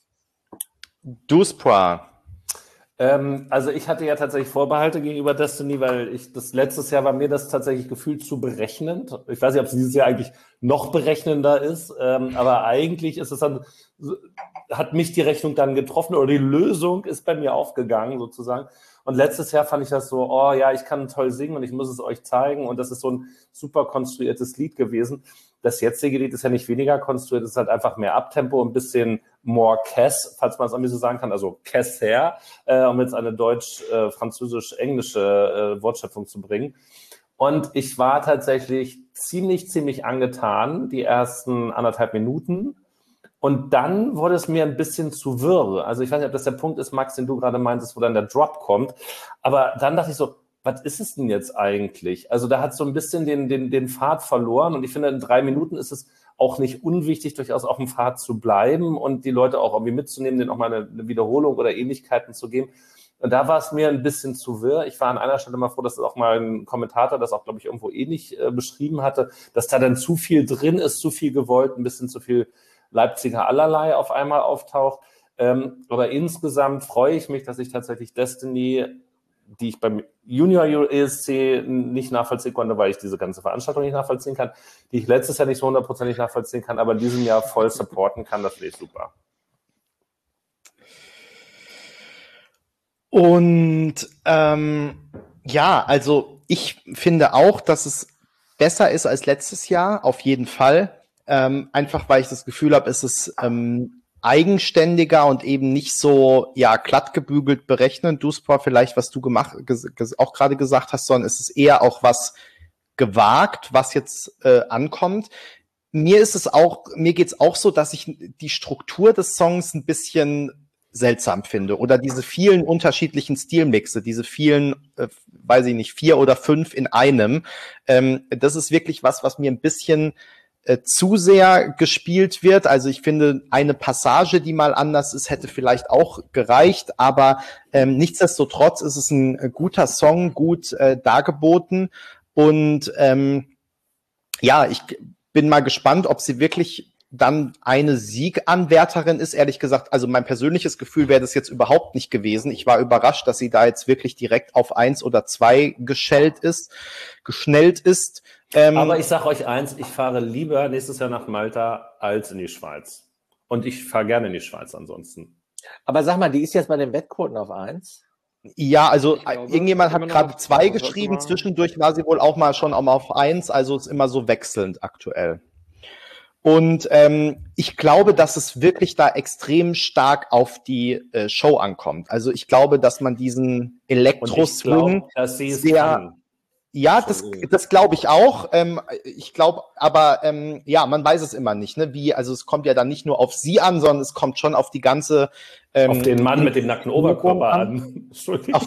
Duspra. Ähm, also ich hatte ja tatsächlich Vorbehalte gegenüber Destiny, weil ich das letztes Jahr war mir das tatsächlich gefühlt zu berechnend. Ich weiß nicht, ob es dieses Jahr eigentlich noch berechnender ist, ähm, aber eigentlich ist es dann, hat mich die Rechnung dann getroffen oder die Lösung ist bei mir aufgegangen sozusagen. Und letztes Jahr fand ich das so, oh ja, ich kann toll singen und ich muss es euch zeigen und das ist so ein super konstruiertes Lied gewesen. Das jetzige Lied ist ja nicht weniger konstruiert, es ist halt einfach mehr Abtempo, ein bisschen more Cass, falls man es irgendwie so sagen kann, also Casser, äh, um jetzt eine deutsch-französisch-englische äh, Wortschöpfung zu bringen. Und ich war tatsächlich ziemlich, ziemlich angetan, die ersten anderthalb Minuten. Und dann wurde es mir ein bisschen zu wirr. Also ich weiß nicht, ob das der Punkt ist, Max, den du gerade meintest, wo dann der Drop kommt. Aber dann dachte ich so, was ist es denn jetzt eigentlich? Also da hat so ein bisschen den, den, den Pfad verloren. Und ich finde, in drei Minuten ist es auch nicht unwichtig, durchaus auf dem Pfad zu bleiben und die Leute auch irgendwie mitzunehmen, denen auch mal eine, eine Wiederholung oder Ähnlichkeiten zu geben. Und da war es mir ein bisschen zu wirr. Ich war an einer Stelle mal froh, dass auch mal ein Kommentator das auch, glaube ich, irgendwo ähnlich äh, beschrieben hatte, dass da dann zu viel drin ist, zu viel gewollt, ein bisschen zu viel Leipziger allerlei auf einmal auftaucht. Ähm, aber insgesamt freue ich mich, dass ich tatsächlich Destiny die ich beim Junior E S C nicht nachvollziehen konnte, weil ich diese ganze Veranstaltung nicht nachvollziehen kann, die ich letztes Jahr nicht so hundertprozentig nachvollziehen kann, aber in diesem Jahr voll supporten kann, das finde ich super. Und ähm, ja, also ich finde auch, dass es besser ist als letztes Jahr, auf jeden Fall. Ähm, einfach weil ich das Gefühl habe, es ist ähm, eigenständiger und eben nicht so ja glatt gebügelt berechnend. Duspor vielleicht, was du gemacht ges- ges- auch gerade gesagt hast, sondern es ist eher auch was gewagt, was jetzt äh, ankommt. Mir ist es auch, mir geht's auch so, dass ich die Struktur des Songs ein bisschen seltsam finde oder diese vielen unterschiedlichen Stilmixe, diese vielen, äh, weiß ich nicht, vier oder fünf in einem. Ähm, das ist wirklich was, was mir ein bisschen äh, zu sehr gespielt wird. Also ich finde, eine Passage, die mal anders ist, hätte vielleicht auch gereicht, aber ähm, nichtsdestotrotz ist es ein äh, guter Song, gut äh, dargeboten und ähm, ja, ich bin mal gespannt, ob sie wirklich dann eine Sieganwärterin ist, ehrlich gesagt. Also mein persönliches Gefühl wäre das jetzt überhaupt nicht gewesen. Ich war überrascht, dass sie da jetzt wirklich direkt auf eins oder zwei geschellt ist, geschnellt ist. Ähm, Aber ich sage euch eins, ich fahre lieber nächstes Jahr nach Malta als in die Schweiz. Und ich fahre gerne in die Schweiz ansonsten. Aber sag mal, die ist jetzt bei den Wettquoten auf eins? Ja, also Ich glaube, irgendjemand hat immer noch gerade auf zwei zwei, das geschrieben, war- zwischendurch war sie wohl auch mal schon auch mal auf eins, also ist immer so wechselnd aktuell. Und ähm, ich glaube, dass es wirklich da extrem stark auf die äh, Show ankommt. Also ich glaube, dass man diesen Und ich Elektro-Swing glaube, dass sie es sehr, kann. ja, das, das glaube ich auch. Ähm, ich glaube, aber ähm, ja, man weiß es immer nicht, ne? Wie, also es kommt ja dann nicht nur auf sie an, sondern es kommt schon auf die ganze ähm, Auf den Mann mit dem nackten Oberkörper an. an. Entschuldigung.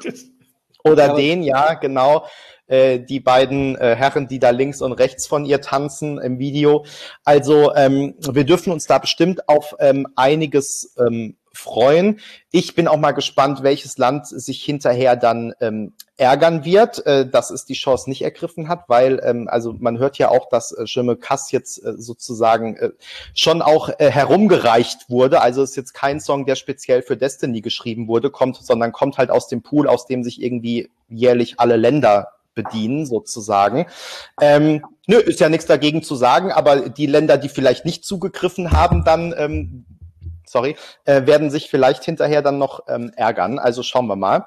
Oder Ja, aber- den, ja, genau. Äh, die beiden äh, Herren, die da links und rechts von ihr tanzen im Video. Also ähm, wir dürfen uns da bestimmt auf ähm, einiges ähm, freuen. Ich bin auch mal gespannt, welches Land sich hinterher dann ähm, ärgern wird, äh, dass es die Chance nicht ergriffen hat, weil ähm, also man hört ja auch, dass äh, Jimmy Cass jetzt äh, sozusagen äh, schon auch äh, herumgereicht wurde. Also ist jetzt kein Song, der speziell für Destiny geschrieben wurde, kommt, sondern kommt halt aus dem Pool, aus dem sich irgendwie jährlich alle Länder bedienen, sozusagen. Ähm, nö, ist ja nichts dagegen zu sagen, aber die Länder, die vielleicht nicht zugegriffen haben, dann, ähm, sorry, äh, werden sich vielleicht hinterher dann noch ähm, ärgern. Also schauen wir mal.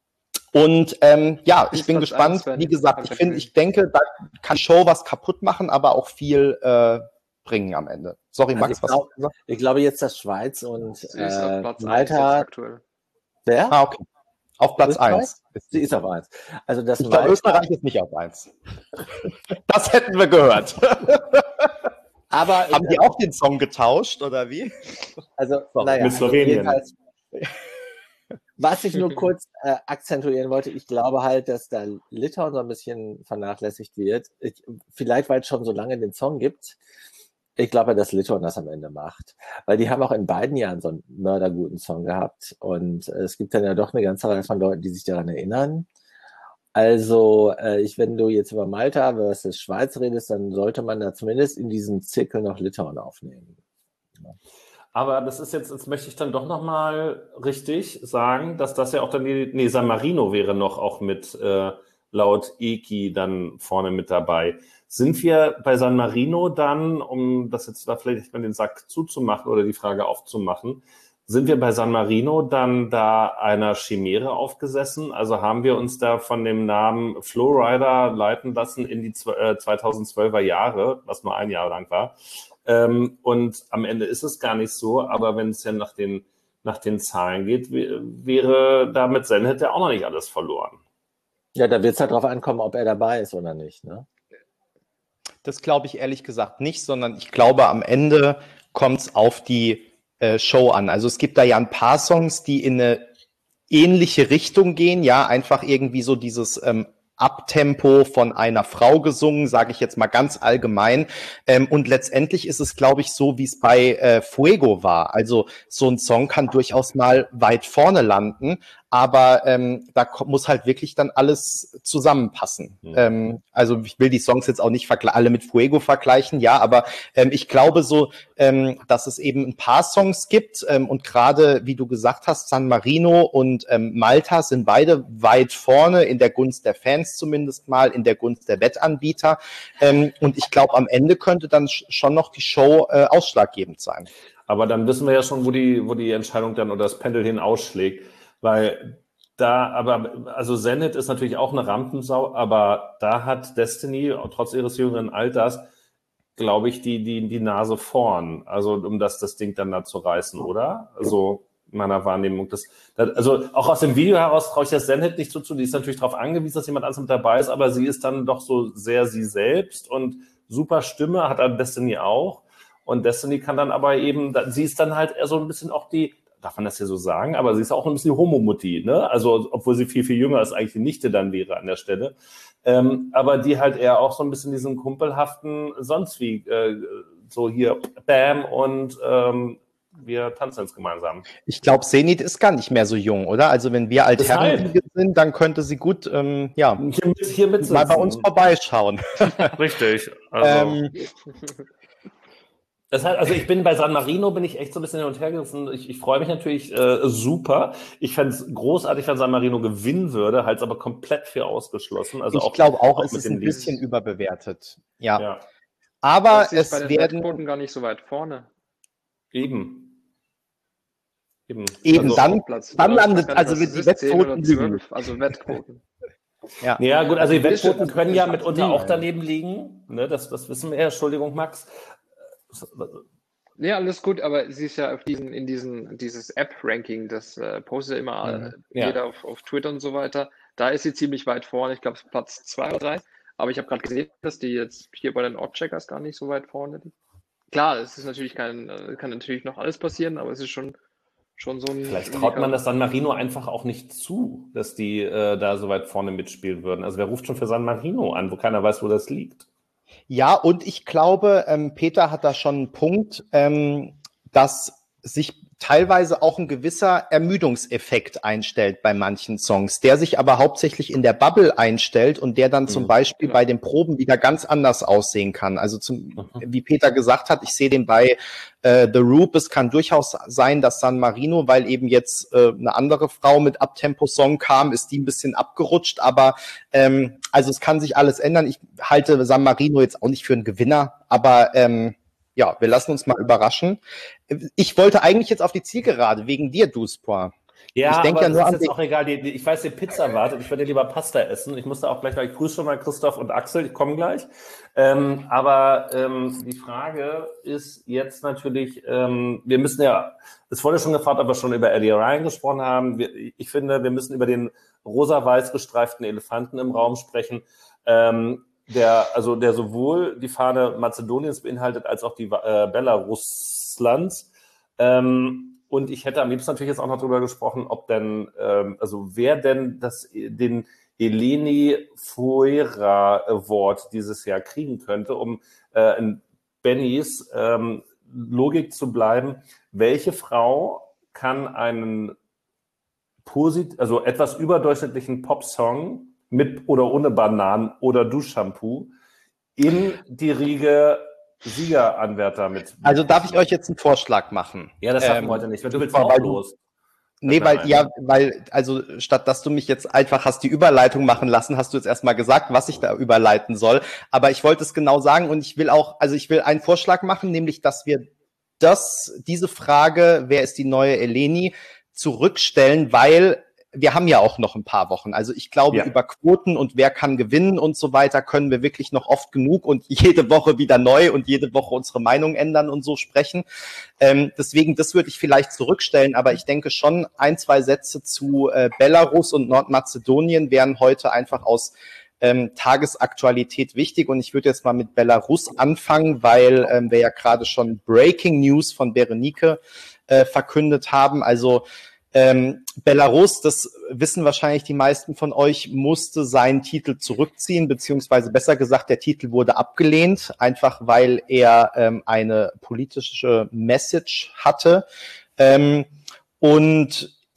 Und ähm, ja, ich Ist bin Platz gespannt. eins, wenn Wie ich- gesagt, ich finde, ich denke, da kann die Show was kaputt machen, aber auch viel äh, bringen am Ende. Sorry, Also Max, ich, was glaub, hast du gesagt? ich glaube jetzt, dass Schweiz und Sie ist auf äh, Platz eins jetzt Malta. aktuell. Wer? Ah, okay. Auf Platz Österreich? eins. Sie ist auf eins. Also das Ich glaube, Malta, Österreich ist nicht auf eins. Das hätten wir gehört. aber Haben die auch den Song getauscht, oder wie? also, Sorry. naja, Mit also Slowenien. jedenfalls, was ich nur kurz äh, akzentuieren wollte, ich glaube halt, dass da Litauen so ein bisschen vernachlässigt wird. Ich, vielleicht, weil es schon so lange den Song gibt. Ich glaube, dass Litauen das am Ende macht. Weil die haben auch in beiden Jahren so einen mörderguten Song gehabt. Und äh, es gibt dann ja doch eine ganze Reihe von Leuten, die sich daran erinnern. Also, äh, ich, wenn du jetzt über Malta versus Schweiz redest, dann sollte man da zumindest in diesen Zirkel noch Litauen aufnehmen. Aber das ist jetzt, jetzt möchte ich dann doch nochmal richtig sagen, dass das ja auch dann die, nee, San Marino wäre noch auch mit äh, laut Eki dann vorne mit dabei. Sind wir bei San Marino dann, um das jetzt da vielleicht mal den Sack zuzumachen oder die Frage aufzumachen, sind wir bei San Marino dann da einer Chimäre aufgesessen? Also haben wir uns da von dem Namen Flowrider leiten lassen in die zweitausendzwölfer Jahre, was nur ein Jahr lang war. Ähm, und am Ende ist es gar nicht so, aber wenn es ja nach den, nach den Zahlen geht, wäre da mit Zenit ja auch noch nicht alles verloren. Ja, da wird es halt drauf ankommen, ob er dabei ist oder nicht, ne? Das glaube ich ehrlich gesagt nicht, sondern ich glaube, am Ende kommt es auf die äh, Show an. Also es gibt da ja ein paar Songs, die in eine ähnliche Richtung gehen, ja, einfach irgendwie so dieses ähm, Abtempo von einer Frau gesungen, sage ich jetzt mal ganz allgemein. Ähm, und letztendlich ist es, glaube ich, so, wie es bei äh, Fuego war. Also so ein Song kann durchaus mal weit vorne landen, aber ähm, da ko- muss halt wirklich dann alles zusammenpassen. Mhm. Ähm, also ich will die Songs jetzt auch nicht vergle- alle mit Fuego vergleichen, ja, aber ähm, ich glaube so, ähm, dass es eben ein paar Songs gibt ähm, und gerade, wie du gesagt hast, San Marino und ähm, Malta sind beide weit vorne, in der Gunst der Fans zumindest mal, in der Gunst der Wettanbieter. Ähm, und ich glaube, am Ende könnte dann sch- schon noch die Show äh, ausschlaggebend sein. Aber dann wissen wir ja schon, wo die, wo die Entscheidung dann oder das Pendel hin ausschlägt. Weil da, aber, also Zenit ist natürlich auch eine Rampensau, aber da hat Destiny, trotz ihres jüngeren Alters, glaube ich, die, die, die Nase vorn. Also, um das, das Ding dann da zu reißen, oder? Also, meiner Wahrnehmung. Das, das, also, auch aus dem Video heraus traue ich das Zenit nicht so zu. Die ist natürlich darauf angewiesen, dass jemand anderes mit dabei ist, aber sie ist dann doch so sehr sie selbst und super Stimme, hat dann Destiny auch. Und Destiny kann dann aber eben, sie ist dann halt eher so ein bisschen auch die, darf man das hier so sagen, aber sie ist auch ein bisschen die Homo-Mutti, ne? Also, obwohl sie viel, viel jünger ist, eigentlich die Nichte dann wäre an der Stelle. Ähm, aber die halt eher auch so ein bisschen diesen kumpelhaften, sonst wie, äh, so hier, Bam und ähm, wir tanzen jetzt gemeinsam. Ich glaube, Zenit ist gar nicht mehr so jung, oder? Also wenn wir Altherren sind, dann könnte sie gut, ähm, ja, Hier, mit, hier mitsitzen. mal bei uns vorbeischauen. Richtig. Also. ähm, Das heißt, also ich bin bei San Marino, bin ich echt so ein bisschen hin und her gerissen. Ich, ich freue mich natürlich äh, super. Ich fände es großartig, wenn San Marino gewinnen würde, halte es aber komplett für ausgeschlossen. Also ich glaube auch, auch es mit ist dem ein bisschen Lied. überbewertet. Ja. Ja, Aber Das ist es bei den werden Wettquoten gar nicht so weit vorne. eben. Eben, eben also, dann, Platz, dann oder? Ich weiß landet, gar nicht, also was wird es die ist, zehn oder Wettquoten lügen. zwölf, also Wettquoten. Ja. ja gut, also die Also, Wettquoten also, können ja ich- mitunter nee. auch daneben liegen. Ne, das, das wissen wir ja. Entschuldigung, Max. Ja, alles gut, aber sie ist ja auf diesen, in diesen, dieses App-Ranking, das äh, postet ja immer Mhm. äh, Ja. jeder auf, auf Twitter und so weiter. Da ist sie ziemlich weit vorne. Ich glaube, Platz zwei oder drei. Aber ich habe gerade gesehen, dass die jetzt hier bei den Oddcheckers gar nicht so weit vorne liegt. Klar, es ist natürlich kein, äh, kann natürlich noch alles passieren, aber es ist schon, schon so ein. Vielleicht traut man das San Marino einfach auch nicht zu, dass die äh, da so weit vorne mitspielen würden. Also wer ruft schon für San Marino an, wo keiner weiß, wo das liegt? Ja, und ich glaube, ähm, Peter hat da schon einen Punkt, ähm, dass sich teilweise auch ein gewisser Ermüdungseffekt einstellt bei manchen Songs, der sich aber hauptsächlich in der Bubble einstellt und der dann zum Mhm. Beispiel Genau. bei den Proben wieder ganz anders aussehen kann. Also zum, wie Peter gesagt hat, ich sehe den bei äh, The Roop. Es kann durchaus sein, dass San Marino, weil eben jetzt äh, eine andere Frau mit Abtempo-Song kam, ist die ein bisschen abgerutscht, aber ähm, also es kann sich alles ändern. Ich halte San Marino jetzt auch nicht für einen Gewinner, aber ähm, ja, wir lassen uns mal überraschen. Ich wollte eigentlich jetzt auf die Zielgerade, wegen dir, Duspoir. Ja, Ich denk aber ja das nur ist an jetzt den- auch egal. Die, die, ich weiß, die Pizza wartet. Ich würde lieber Pasta essen. Ich musste auch gleich, weil ich grüße schon mal Christoph und Axel. Ich komme gleich. Ähm, aber ähm, die Frage ist jetzt natürlich, ähm, wir müssen ja, es wurde schon gefragt, ob wir schon über Eddie Ryan gesprochen haben. Wir, ich finde, wir müssen über den rosa-weiß gestreiften Elefanten im Raum sprechen. Ähm, der, also der sowohl die Fahne Mazedoniens beinhaltet, als auch die äh, Belaruslands. Ähm, und ich hätte am liebsten natürlich jetzt auch noch darüber gesprochen, ob denn, ähm, also wer denn das, den Eleni Fuera Award dieses Jahr kriegen könnte, um äh, in Bennys ähm, Logik zu bleiben. Welche Frau kann einen posit also etwas überdurchschnittlichen Popsong mit oder ohne Bananen oder Duschshampoo in die Riege Siegeranwärter mit? Also darf ich euch jetzt einen Vorschlag machen? Ja, das schaffen Ähm, wir heute nicht, weil du willst weil auch du- los. Nee, Fällt mir weil, ein. ja, weil, also statt dass du mich jetzt einfach hast die Überleitung machen lassen, hast du jetzt erstmal gesagt, was ich da überleiten soll. Aber ich wollte es genau sagen und ich will auch, also ich will einen Vorschlag machen, nämlich, dass wir das, diese Frage, wer ist die neue Eleni, zurückstellen, weil wir haben ja auch noch ein paar Wochen. Also ich glaube, Ja. über Quoten und wer kann gewinnen und so weiter können wir wirklich noch oft genug und jede Woche wieder neu und jede Woche unsere Meinung ändern und so sprechen. Ähm, deswegen, das würde ich vielleicht zurückstellen, aber ich denke schon, ein, zwei Sätze zu äh, Belarus und Nordmazedonien wären heute einfach aus ähm, Tagesaktualität wichtig. Und ich würde jetzt mal mit Belarus anfangen, weil ähm, wir ja gerade schon Breaking News von Berenike äh, verkündet haben. Also ähm, Belarus, das wissen wahrscheinlich die meisten von euch, musste seinen Titel zurückziehen, beziehungsweise besser gesagt, der Titel wurde abgelehnt, einfach weil er ähm, eine politische Message hatte. Ähm, und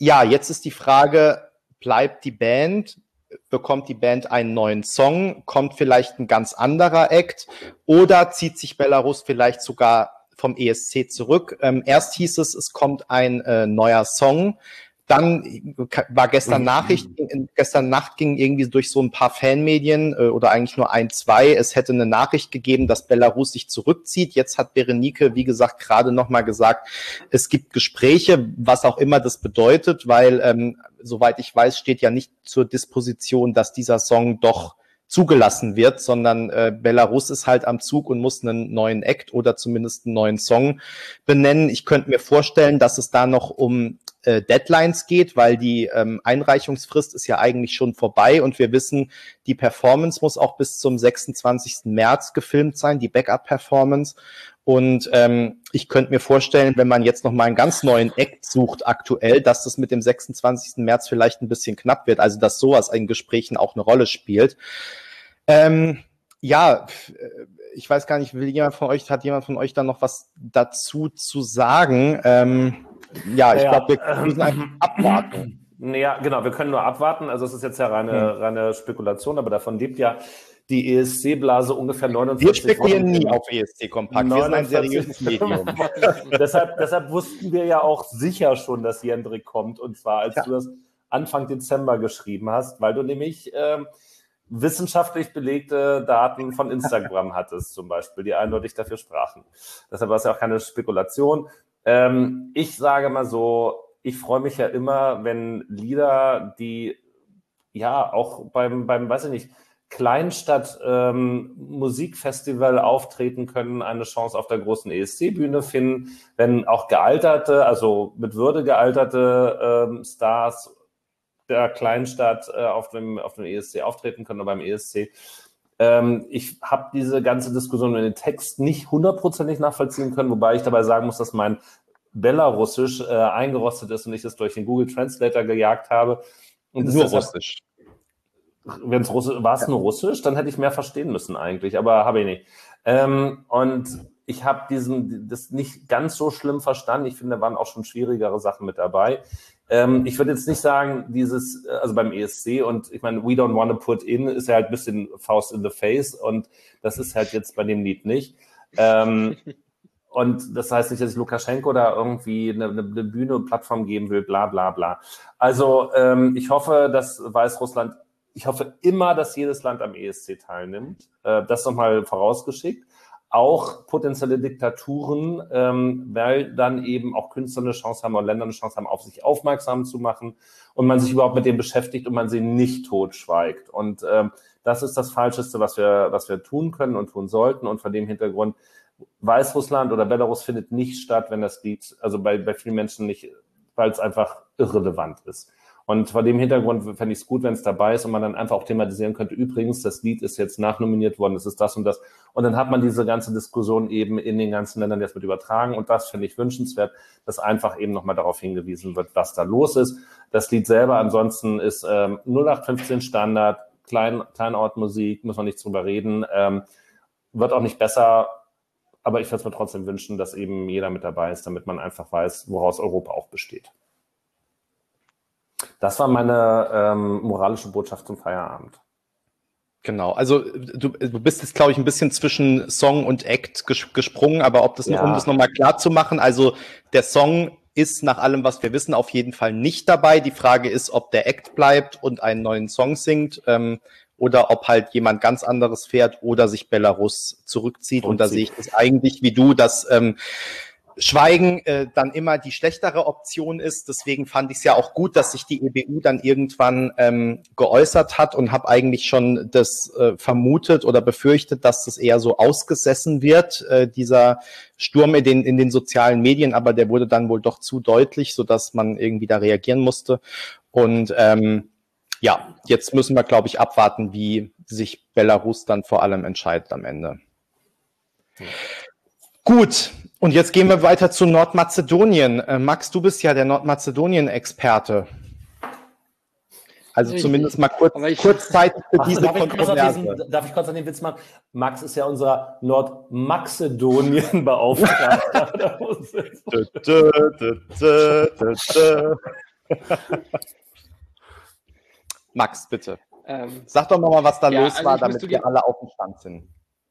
ja, jetzt ist die Frage, bleibt die Band, bekommt die Band einen neuen Song, kommt vielleicht ein ganz anderer Act oder zieht sich Belarus vielleicht sogar vom E S C zurück? Ähm, erst hieß es, es kommt ein äh, neuer Song. Dann war gestern Nachricht, gestern Nacht ging irgendwie durch so ein paar Fanmedien äh, oder eigentlich nur ein, zwei, es hätte eine Nachricht gegeben, dass Belarus sich zurückzieht. Jetzt hat Berenike, wie gesagt, gerade nochmal gesagt, es gibt Gespräche, was auch immer das bedeutet, weil, ähm, soweit ich weiß, steht ja nicht zur Disposition, dass dieser Song doch zugelassen wird, sondern äh, Belarus ist halt am Zug und muss einen neuen Act oder zumindest einen neuen Song benennen. Ich könnte mir vorstellen, dass es da noch um äh, Deadlines geht, weil die ähm, Einreichungsfrist ist ja eigentlich schon vorbei und wir wissen, die Performance muss auch bis zum sechsundzwanzigsten März gefilmt sein, die Backup-Performance. Und ähm, ich könnte mir vorstellen, wenn man jetzt noch mal einen ganz neuen Act sucht aktuell, dass das mit dem sechsundzwanzigsten März vielleicht ein bisschen knapp wird, also dass sowas in Gesprächen auch eine Rolle spielt. Ähm, ja, ich weiß gar nicht, will jemand von euch, hat jemand von euch da noch was dazu zu sagen? Ähm, ja, ich ja, glaube, wir müssen einfach abwarten. Ja, genau, wir können nur abwarten. Also es ist jetzt ja reine, hm. reine Spekulation, aber davon lebt ja die E S C-Blase ungefähr neunundvierzig Wir spekulieren Wochen nie auf E S C-Kompakt. Wir sind ein seriöses Medium. deshalb, deshalb wussten wir ja auch sicher schon, dass Jendrik kommt. Und zwar, als ja. du das Anfang Dezember geschrieben hast, weil du nämlich ähm, wissenschaftlich belegte Daten von Instagram hattest, zum Beispiel, die eindeutig dafür sprachen. Deshalb war es ja auch keine Spekulation. Ähm, ich sage mal so, ich freue mich ja immer, wenn Lieder, die ja auch beim, beim, weiß ich nicht, Kleinstadt ähm, Musikfestival auftreten können, eine Chance auf der großen E S C-Bühne finden, wenn auch gealterte, also mit Würde gealterte ähm, Stars der Kleinstadt äh, auf dem auf dem E S C auftreten können oder beim E S C. Ähm, ich habe diese ganze Diskussion in den Text nicht hundertprozentig nachvollziehen können, wobei ich dabei sagen muss, dass mein Belarussisch äh, eingerostet ist und ich das durch den Google Translator gejagt habe. Und nur Russisch. Wenn es Russisch, war es ja. nur Russisch, dann hätte ich mehr verstehen müssen eigentlich, aber habe ich nicht. Ähm, und ich habe diesen, das nicht ganz so schlimm verstanden. Ich finde, da waren auch schon schwierigere Sachen mit dabei. Ähm, ich würde jetzt nicht sagen, dieses, also beim E S C und ich meine, We Don't Wanna Put In ist ja halt ein bisschen Faust in the Face und das ist halt jetzt bei dem Lied nicht. Ähm, und das heißt nicht, dass ich Lukaschenko da irgendwie eine, eine Bühne und Plattform geben will, bla bla bla. Also ähm, ich hoffe, dass Weißrussland Ich hoffe immer, dass jedes Land am E S C teilnimmt. Äh, das nochmal vorausgeschickt. Auch potenzielle Diktaturen, ähm, weil dann eben auch Künstler eine Chance haben oder Länder eine Chance haben, auf sich aufmerksam zu machen und man sich überhaupt mit dem beschäftigt und man sie nicht totschweigt. Und ähm, das ist das Falscheste, was wir, was wir tun können und tun sollten. Und vor dem Hintergrund, Weißrussland oder Belarus findet nicht statt, wenn das Lied, also bei, bei vielen Menschen nicht, weil es einfach irrelevant ist. Und vor dem Hintergrund fände ich es gut, wenn es dabei ist und man dann einfach auch thematisieren könnte, übrigens, das Lied ist jetzt nachnominiert worden, es ist das und das. Und dann hat man diese ganze Diskussion eben in den ganzen Ländern jetzt mit übertragen. Und das finde ich wünschenswert, dass einfach eben nochmal darauf hingewiesen wird, was da los ist. Das Lied selber ansonsten ist ähm, null acht fünfzehn Standard, Klein, Kleinortmusik, muss man nicht drüber reden, ähm, wird auch nicht besser. Aber ich würde es mir trotzdem wünschen, dass eben jeder mit dabei ist, damit man einfach weiß, woraus Europa auch besteht. Das war meine ähm, moralische Botschaft zum Feierabend. Genau, also du, du bist jetzt, glaube ich, ein bisschen zwischen Song und Act ges- gesprungen, aber ob das, ja. um das nochmal klar zu machen, also der Song ist nach allem, was wir wissen, auf jeden Fall nicht dabei. Die Frage ist, ob der Act bleibt und einen neuen Song singt ähm, oder ob halt jemand ganz anderes fährt oder sich Belarus zurückzieht. Und, und da sehe ich das eigentlich wie du, dass ähm, Schweigen äh, dann immer die schlechtere Option ist. Deswegen fand ich es ja auch gut, dass sich die E B U dann irgendwann ähm, geäußert hat und habe eigentlich schon das äh, vermutet oder befürchtet, dass das eher so ausgesessen wird, äh, dieser Sturm in den, in den sozialen Medien. Aber der wurde dann wohl doch zu deutlich, sodass man irgendwie da reagieren musste. Und ähm, ja, jetzt müssen wir, glaube ich, abwarten, wie sich Belarus dann vor allem entscheidet am Ende. Ja. Gut, und jetzt gehen wir weiter zu Nordmazedonien. Äh, Max, du bist ja der Nordmazedonien-Experte. Also ich, zumindest mal kurz, ich, kurzzeitig für ach, diese darf Kontroverse. Ich diesen, darf ich kurz an den Witz machen? Max ist ja unser Nordmazedonien-Beauftragter. Max, bitte. Ähm, Sag doch nochmal, was da ja, los also war, ich muss damit zugeben, wir alle auf dem Stand sind.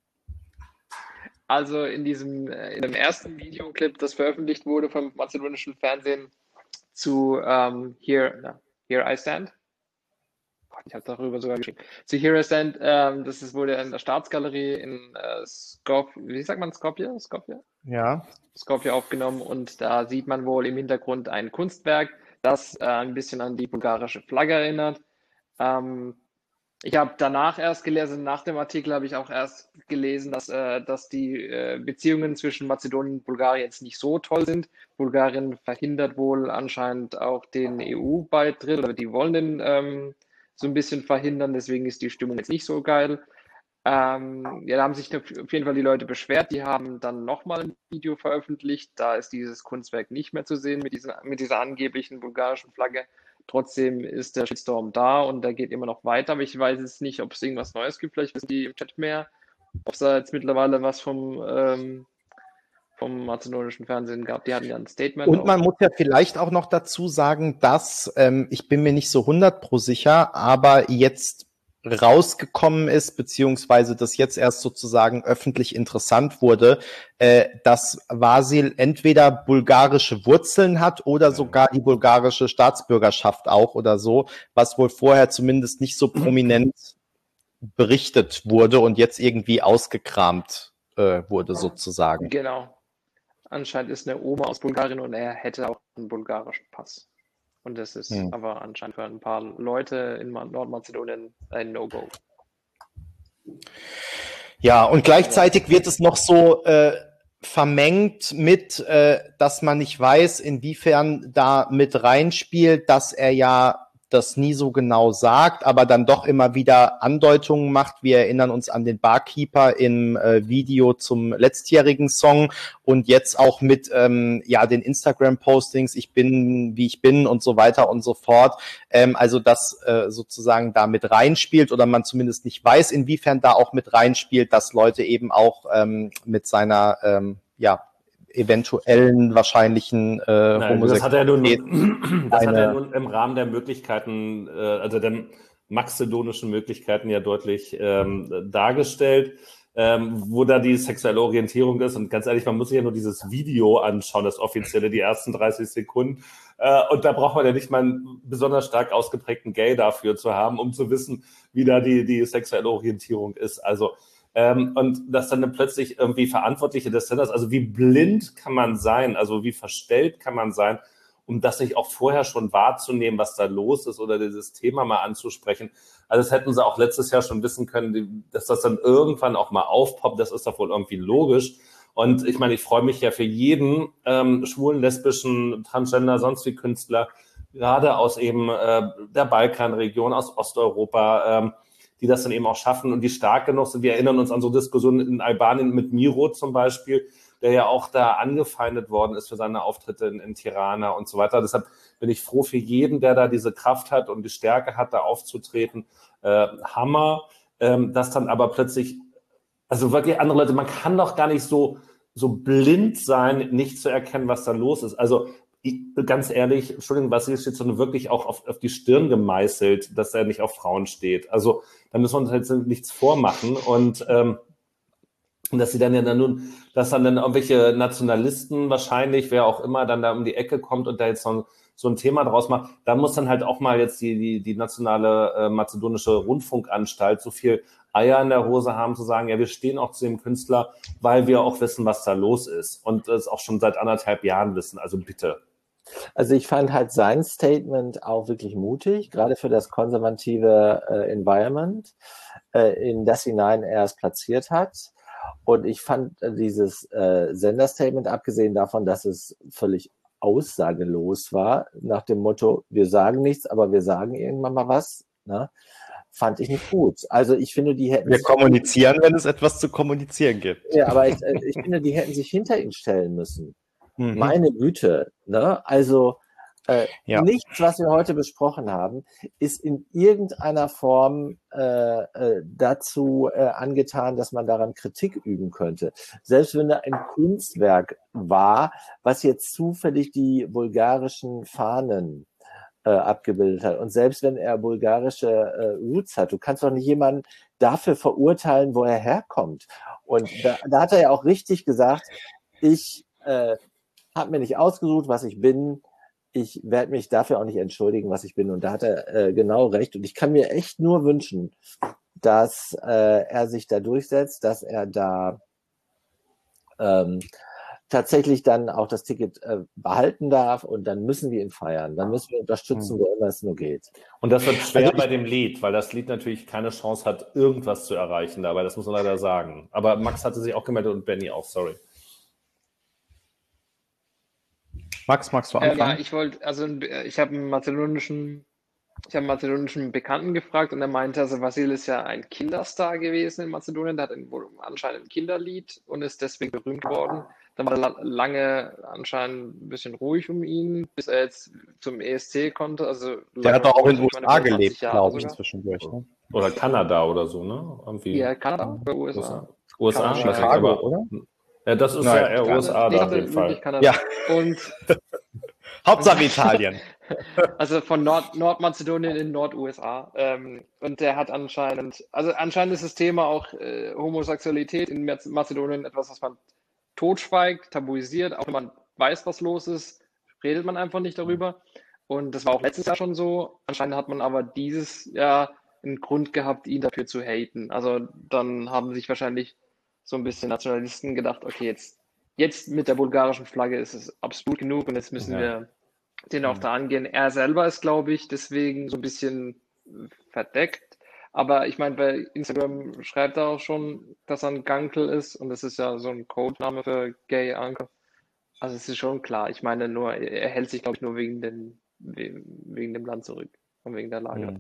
also in diesem, äh, in dem ersten Videoclip, das veröffentlicht wurde vom mazedonischen Fernsehen zu ähm, Here, na, Here I Stand. Gott, ich habe darüber sogar geschrieben. Zu Here I Stand, ähm, das ist, wurde in der Staatsgalerie in äh, Skopje, wie sagt man Skopje? Skopje? Ja. Skopje aufgenommen und da sieht man wohl im Hintergrund ein Kunstwerk, das äh, ein bisschen an die bulgarische Flagge erinnert. Ähm, ich habe danach erst gelesen, nach dem Artikel habe ich auch erst gelesen, dass, äh, dass die äh, Beziehungen zwischen Mazedonien und Bulgarien jetzt nicht so toll sind. Bulgarien verhindert wohl anscheinend auch den E U-Beitritt oder die wollen den ähm, so ein bisschen verhindern, deswegen ist die Stimmung jetzt nicht so geil. Ähm, ja, da haben sich auf jeden Fall die Leute beschwert, die haben dann nochmal ein Video veröffentlicht, da ist dieses Kunstwerk nicht mehr zu sehen mit dieser, mit dieser angeblichen bulgarischen Flagge. Trotzdem ist der Shitstorm da und der geht immer noch weiter, aber ich weiß jetzt nicht, ob es irgendwas Neues gibt, vielleicht wissen die im Chat mehr, ob es da jetzt mittlerweile was vom, ähm, vom mazedonischen Fernsehen gab. Die hatten ja ein Statement. Und man auch. muss ja vielleicht auch noch dazu sagen, dass, ähm, ich bin mir nicht so hundert pro sicher, aber jetzt rausgekommen ist, beziehungsweise das jetzt erst sozusagen öffentlich interessant wurde, äh, dass Vasil entweder bulgarische Wurzeln hat oder sogar die bulgarische Staatsbürgerschaft auch oder so, was wohl vorher zumindest nicht so prominent berichtet wurde und jetzt irgendwie ausgekramt äh, wurde sozusagen. Genau. Anscheinend ist eine Oma aus Bulgarien und er hätte auch einen bulgarischen Pass. Und das ist hm. aber anscheinend für ein paar Leute in Nordmazedonien ein No-Go. Ja, und gleichzeitig wird es noch so äh, vermengt mit, äh, dass man nicht weiß, inwiefern da mit reinspielt, dass er ja das nie so genau sagt, aber dann doch immer wieder Andeutungen macht. Wir erinnern uns an den Barkeeper im äh, Video zum letztjährigen Song und jetzt auch mit ähm, ja den Instagram-Postings, ich bin, wie ich bin und so weiter und so fort. Ähm, also das äh, sozusagen da mit reinspielt oder man zumindest nicht weiß, inwiefern da auch mit reinspielt, dass Leute eben auch ähm, mit seiner ähm, ja eventuellen wahrscheinlichen äh, Nein, das hat er nun, das hat eine, er nun im Rahmen der Möglichkeiten, äh, also der mazedonischen Möglichkeiten ja deutlich ähm, dargestellt, ähm, wo da die sexuelle Orientierung ist. Und ganz ehrlich, man muss sich ja nur dieses Video anschauen, das offizielle, die ersten dreißig Sekunden. Äh, und da braucht man ja nicht mal einen besonders stark ausgeprägten Gay dafür zu haben, um zu wissen, wie da die, die sexuelle Orientierung ist. Also Ähm, und dass dann plötzlich irgendwie Verantwortliche des Senders, also wie blind kann man sein, also wie verstellt kann man sein, um das nicht auch vorher schon wahrzunehmen, was da los ist oder dieses Thema mal anzusprechen. Also das hätten sie auch letztes Jahr schon wissen können, dass das dann irgendwann auch mal aufpoppt, das ist doch wohl irgendwie logisch. Und ich meine, ich freue mich ja für jeden ähm, schwulen, lesbischen, Transgender, sonst wie Künstler, gerade aus eben äh, der Balkanregion, aus Osteuropa, ähm, die das dann eben auch schaffen und die stark genug sind. Wir erinnern uns an so Diskussionen in Albanien mit Miro zum Beispiel, der ja auch da angefeindet worden ist für seine Auftritte in, in Tirana und so weiter. Deshalb bin ich froh für jeden, der da diese Kraft hat und die Stärke hat, da aufzutreten. Äh, Hammer, ähm, dass dann aber plötzlich, also wirklich andere Leute, man kann doch gar nicht so, so blind sein, nicht zu erkennen, was da los ist. Also Ich, ganz ehrlich, Entschuldigung, Vasil steht so wirklich auch auf, auf die Stirn gemeißelt, dass er nicht auf Frauen steht. Also da müssen wir uns jetzt nichts vormachen und ähm, dass sie dann ja dann nun, dass dann dann irgendwelche Nationalisten wahrscheinlich, wer auch immer, dann da um die Ecke kommt und da jetzt so ein, so ein Thema draus macht, da muss dann halt auch mal jetzt die, die, die nationale äh, mazedonische Rundfunkanstalt so viel Eier in der Hose haben, zu sagen, ja, wir stehen auch zu dem Künstler, weil wir auch wissen, was da los ist und das auch schon seit anderthalb Jahren wissen. Also bitte. Also ich fand halt sein Statement auch wirklich mutig, gerade für das konservative äh, Environment, äh, in das hinein er es platziert hat. Und ich fand äh, dieses äh, Senderstatement, abgesehen davon, dass es völlig aussagelos war, nach dem Motto, wir sagen nichts, aber wir sagen irgendwann mal was, ne? Fand ich nicht gut. Also ich finde, die hätten... Wir kommunizieren, wenn es etwas zu kommunizieren gibt. Ja, aber ich, ich finde, die hätten sich hinter ihn stellen müssen. Mhm. Meine Güte, ne? Also äh, ja. nichts, was wir heute besprochen haben, ist in irgendeiner Form äh, äh, dazu äh, angetan, dass man daran Kritik üben könnte. Selbst wenn da ein Kunstwerk war, was jetzt zufällig die bulgarischen Fahnen äh, abgebildet hat. Und selbst wenn er bulgarische äh, Roots hat, du kannst doch nicht jemanden dafür verurteilen, wo er herkommt. Und da, da hat er ja auch richtig gesagt, ich äh, habe mir nicht ausgesucht, was ich bin. Ich werde mich dafür auch nicht entschuldigen, was ich bin. Und da hat er äh, genau recht. Und ich kann mir echt nur wünschen, dass äh, er sich da durchsetzt, dass er da ähm, tatsächlich dann auch das Ticket äh, behalten darf. Und dann müssen wir ihn feiern. Dann müssen wir unterstützen, wo immer es nur geht. Und das wird schwer Also ich- bei dem Lied, weil das Lied natürlich keine Chance hat, irgendwas zu erreichen dabei. Das muss man leider sagen. Aber Max hatte sich auch gemeldet und Benny auch, sorry. Max, magst du Äh, ja, anfangen? ich wollte, also äh, ich habe einen mazedonischen, ich habe einen mazedonischen Bekannten gefragt und er meinte, also Vasil ist ja ein Kinderstar gewesen in Mazedonien, der hat ein, wohl anscheinend ein Kinderlied und ist deswegen berühmt geworden. Dann war er la- lange anscheinend ein bisschen ruhig um ihn, bis er jetzt zum E S C konnte. Also Der lange hat doch auch in den ruhig, ich meine, U S A fünfundzwanzig gelebt, Jahre glaube ich, sogar. zwischendurch. Ne? Oder Kanada oder so, ne? Irgendwie. Ja, Kanada oder U S A? U S A, U S A Kanada, vielleicht, Chicago, aber oder? ja, das ist Nein, ja eher U S A Nee, ich da auf dachte jeden Fall. wirklich Kanada. Ja. Und Hauptsache Italien. also von Nord Nordmazedonien in Nord-U S A. Ähm, und der hat anscheinend, also anscheinend ist das Thema auch äh, Homosexualität in Maz- Mazedonien etwas, was man totschweigt, tabuisiert, auch wenn man weiß, was los ist, redet man einfach nicht darüber. Und das war auch letztes Jahr schon so. Anscheinend hat man aber dieses Jahr einen Grund gehabt, ihn dafür zu haten. Also dann haben sich wahrscheinlich so ein bisschen Nationalisten gedacht, okay, jetzt, jetzt mit der bulgarischen Flagge ist es absolut genug und jetzt müssen Ja. wir den auch da angehen. Er selber ist, glaube ich, deswegen so ein bisschen verdeckt. Aber ich meine, bei Instagram schreibt er auch schon, dass er ein Gankel ist und das ist ja so ein Codename für Gay Uncle. Also es ist schon klar. Ich meine nur, er hält sich, glaube ich, nur wegen, den, wegen dem Land zurück und wegen der Lage.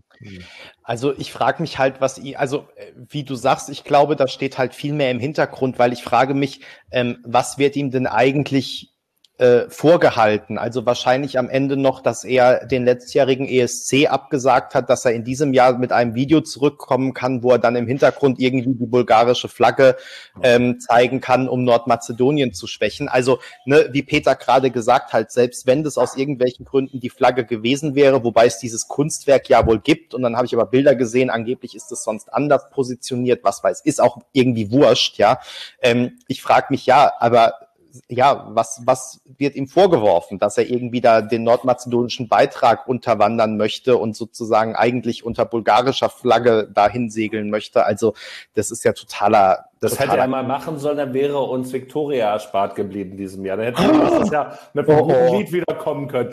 Also ich frage mich halt, was ich, also äh, wie du sagst, ich glaube, da steht halt viel mehr im Hintergrund, weil ich frage mich, ähm, was wird ihm denn eigentlich äh, vorgehalten? Also wahrscheinlich am Ende noch, dass er den letztjährigen E S C abgesagt hat, dass er in diesem Jahr mit einem Video zurückkommen kann, wo er dann im Hintergrund irgendwie die bulgarische Flagge ähm, zeigen kann, um Nordmazedonien zu schwächen. Also, ne, wie Peter gerade gesagt hat, selbst wenn das aus irgendwelchen Gründen die Flagge gewesen wäre, wobei es dieses Kunstwerk ja wohl gibt, und dann habe ich aber Bilder gesehen, angeblich ist es sonst anders positioniert, was weiß, ist auch irgendwie wurscht, ja. Ähm, ich frage mich, ja, aber ja, was, was wird ihm vorgeworfen, dass er irgendwie da den nordmazedonischen Beitrag unterwandern möchte und sozusagen eigentlich unter bulgarischer Flagge dahin segeln möchte? Also das ist ja totaler. Das totaler hätte er mal machen sollen, dann wäre uns Victoria erspart geblieben in diesem Jahr. Dann hätte er nächstes Jahr mit einem Oh, guten oh. Lied wieder kommen können.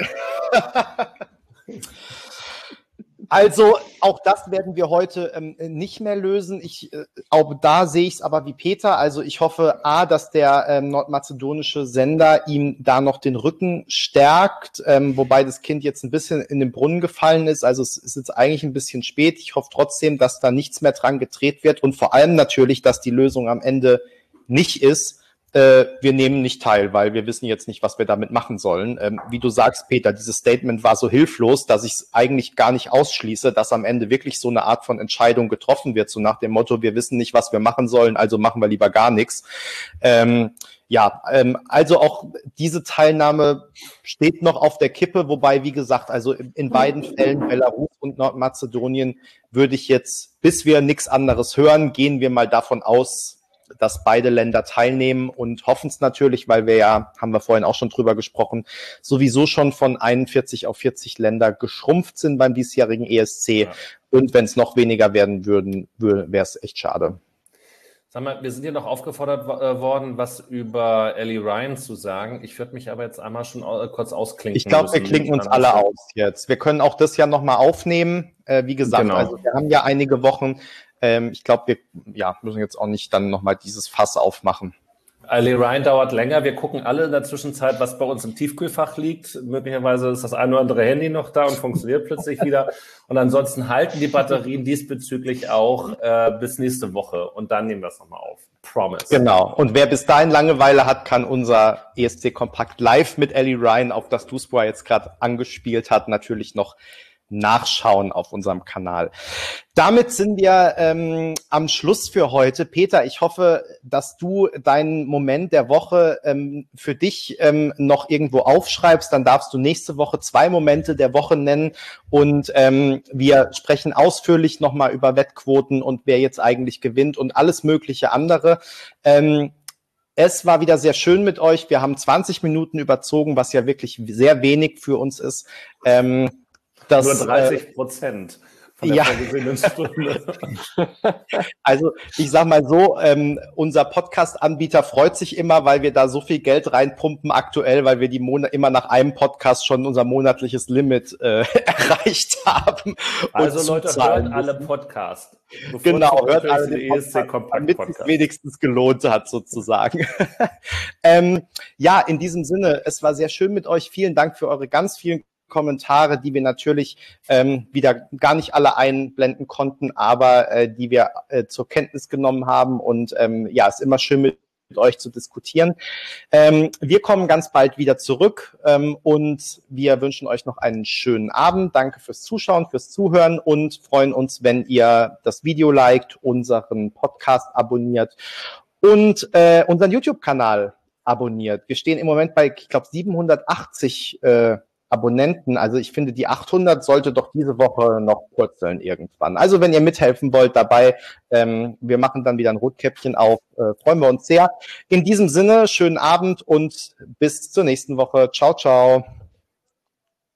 Also auch das werden wir heute ähm, nicht mehr lösen. Ich, äh, auch da sehe ich es aber wie Peter. Also ich hoffe, A, dass der ähm, nordmazedonische Sender ihm da noch den Rücken stärkt, ähm, wobei das Kind jetzt ein bisschen in den Brunnen gefallen ist. Also es ist jetzt eigentlich ein bisschen spät. Ich hoffe trotzdem, dass da nichts mehr dran gedreht wird und vor allem natürlich, dass die Lösung am Ende nicht ist, äh, wir nehmen nicht teil, weil wir wissen jetzt nicht, was wir damit machen sollen. Ähm, wie du sagst, Peter, dieses Statement war so hilflos, dass ich es eigentlich gar nicht ausschließe, dass am Ende wirklich so eine Art von Entscheidung getroffen wird, so nach dem Motto, wir wissen nicht, was wir machen sollen, also machen wir lieber gar nichts. Ähm, ja, ähm, also auch diese Teilnahme steht noch auf der Kippe, wobei, wie gesagt, also in, in beiden Fällen, Belarus und Nordmazedonien, würde ich jetzt, bis wir nichts anderes hören, gehen wir mal davon aus, dass beide Länder teilnehmen und hoffen es natürlich, weil wir ja, haben wir vorhin auch schon drüber gesprochen, sowieso schon von einundvierzig auf vierzig Länder geschrumpft sind beim diesjährigen E S C. Ja. Und wenn es noch weniger werden würden, wäre es echt schade. Sag mal, wir sind hier noch aufgefordert äh, worden, was über Ellie Ryan zu sagen. Ich würde mich aber jetzt einmal schon äh, kurz ausklinken. Ich glaube, wir klinken uns alle aus jetzt. Wir können auch das ja nochmal aufnehmen. Äh, wie gesagt, genau. Also wir haben ja einige Wochen. Ähm, ich glaube, wir ja, müssen jetzt auch nicht dann nochmal dieses Fass aufmachen. Ellie Ryan dauert länger. Wir gucken alle in der Zwischenzeit, was bei uns im Tiefkühlfach liegt. Möglicherweise ist das ein oder andere Handy noch da und funktioniert plötzlich wieder. Und ansonsten halten die Batterien diesbezüglich auch äh, bis nächste Woche. Und dann nehmen wir es nochmal auf. Promise. Genau. Und wer bis dahin Langeweile hat, kann unser E S C Kompakt live mit Ellie Ryan, auf das Duspor jetzt gerade angespielt hat, natürlich noch nachschauen auf unserem Kanal. Damit sind wir ähm, am Schluss für heute. Peter, ich hoffe, dass du deinen Moment der Woche ähm, für dich ähm, noch irgendwo aufschreibst. Dann darfst du nächste Woche zwei Momente der Woche nennen und ähm, wir sprechen ausführlich nochmal über Wettquoten und wer jetzt eigentlich gewinnt und alles mögliche andere. Ähm, Es war wieder sehr schön mit euch. Wir haben zwanzig Minuten überzogen, was ja wirklich sehr wenig für uns ist. Ähm, das, Nur dreißig Prozent von der ja. vorgesehenen Stunde. Also ich sag mal so, ähm, unser Podcast-Anbieter freut sich immer, weil wir da so viel Geld reinpumpen aktuell, weil wir die Monat immer nach einem Podcast schon unser monatliches Limit äh, erreicht haben. Also Leute, hört alle müssen. Podcasts. Genau, hört alle den den E S C Podcast, damit es Kompakt-Podcast. wenigstens gelohnt hat, sozusagen. ähm, ja, in diesem Sinne, es war sehr schön mit euch. Vielen Dank für eure ganz vielen Kommentare, die wir natürlich ähm, wieder gar nicht alle einblenden konnten, aber äh, die wir äh, zur Kenntnis genommen haben. Und ähm, ja, es ist immer schön mit mit euch zu diskutieren. Ähm, wir kommen ganz bald wieder zurück ähm, und wir wünschen euch noch einen schönen Abend. Danke fürs Zuschauen, fürs Zuhören und freuen uns, wenn ihr das Video liked, unseren Podcast abonniert und äh, unseren YouTube-Kanal abonniert. Wir stehen im Moment bei, ich glaube, siebenhundertachtzig äh, Abonnenten. Also ich finde, die achthundert sollte doch diese Woche noch purzeln irgendwann. Also wenn ihr mithelfen wollt dabei, ähm, wir machen dann wieder ein Rotkäppchen auf. Äh, freuen wir uns sehr. In diesem Sinne, schönen Abend und bis zur nächsten Woche. Ciao, ciao.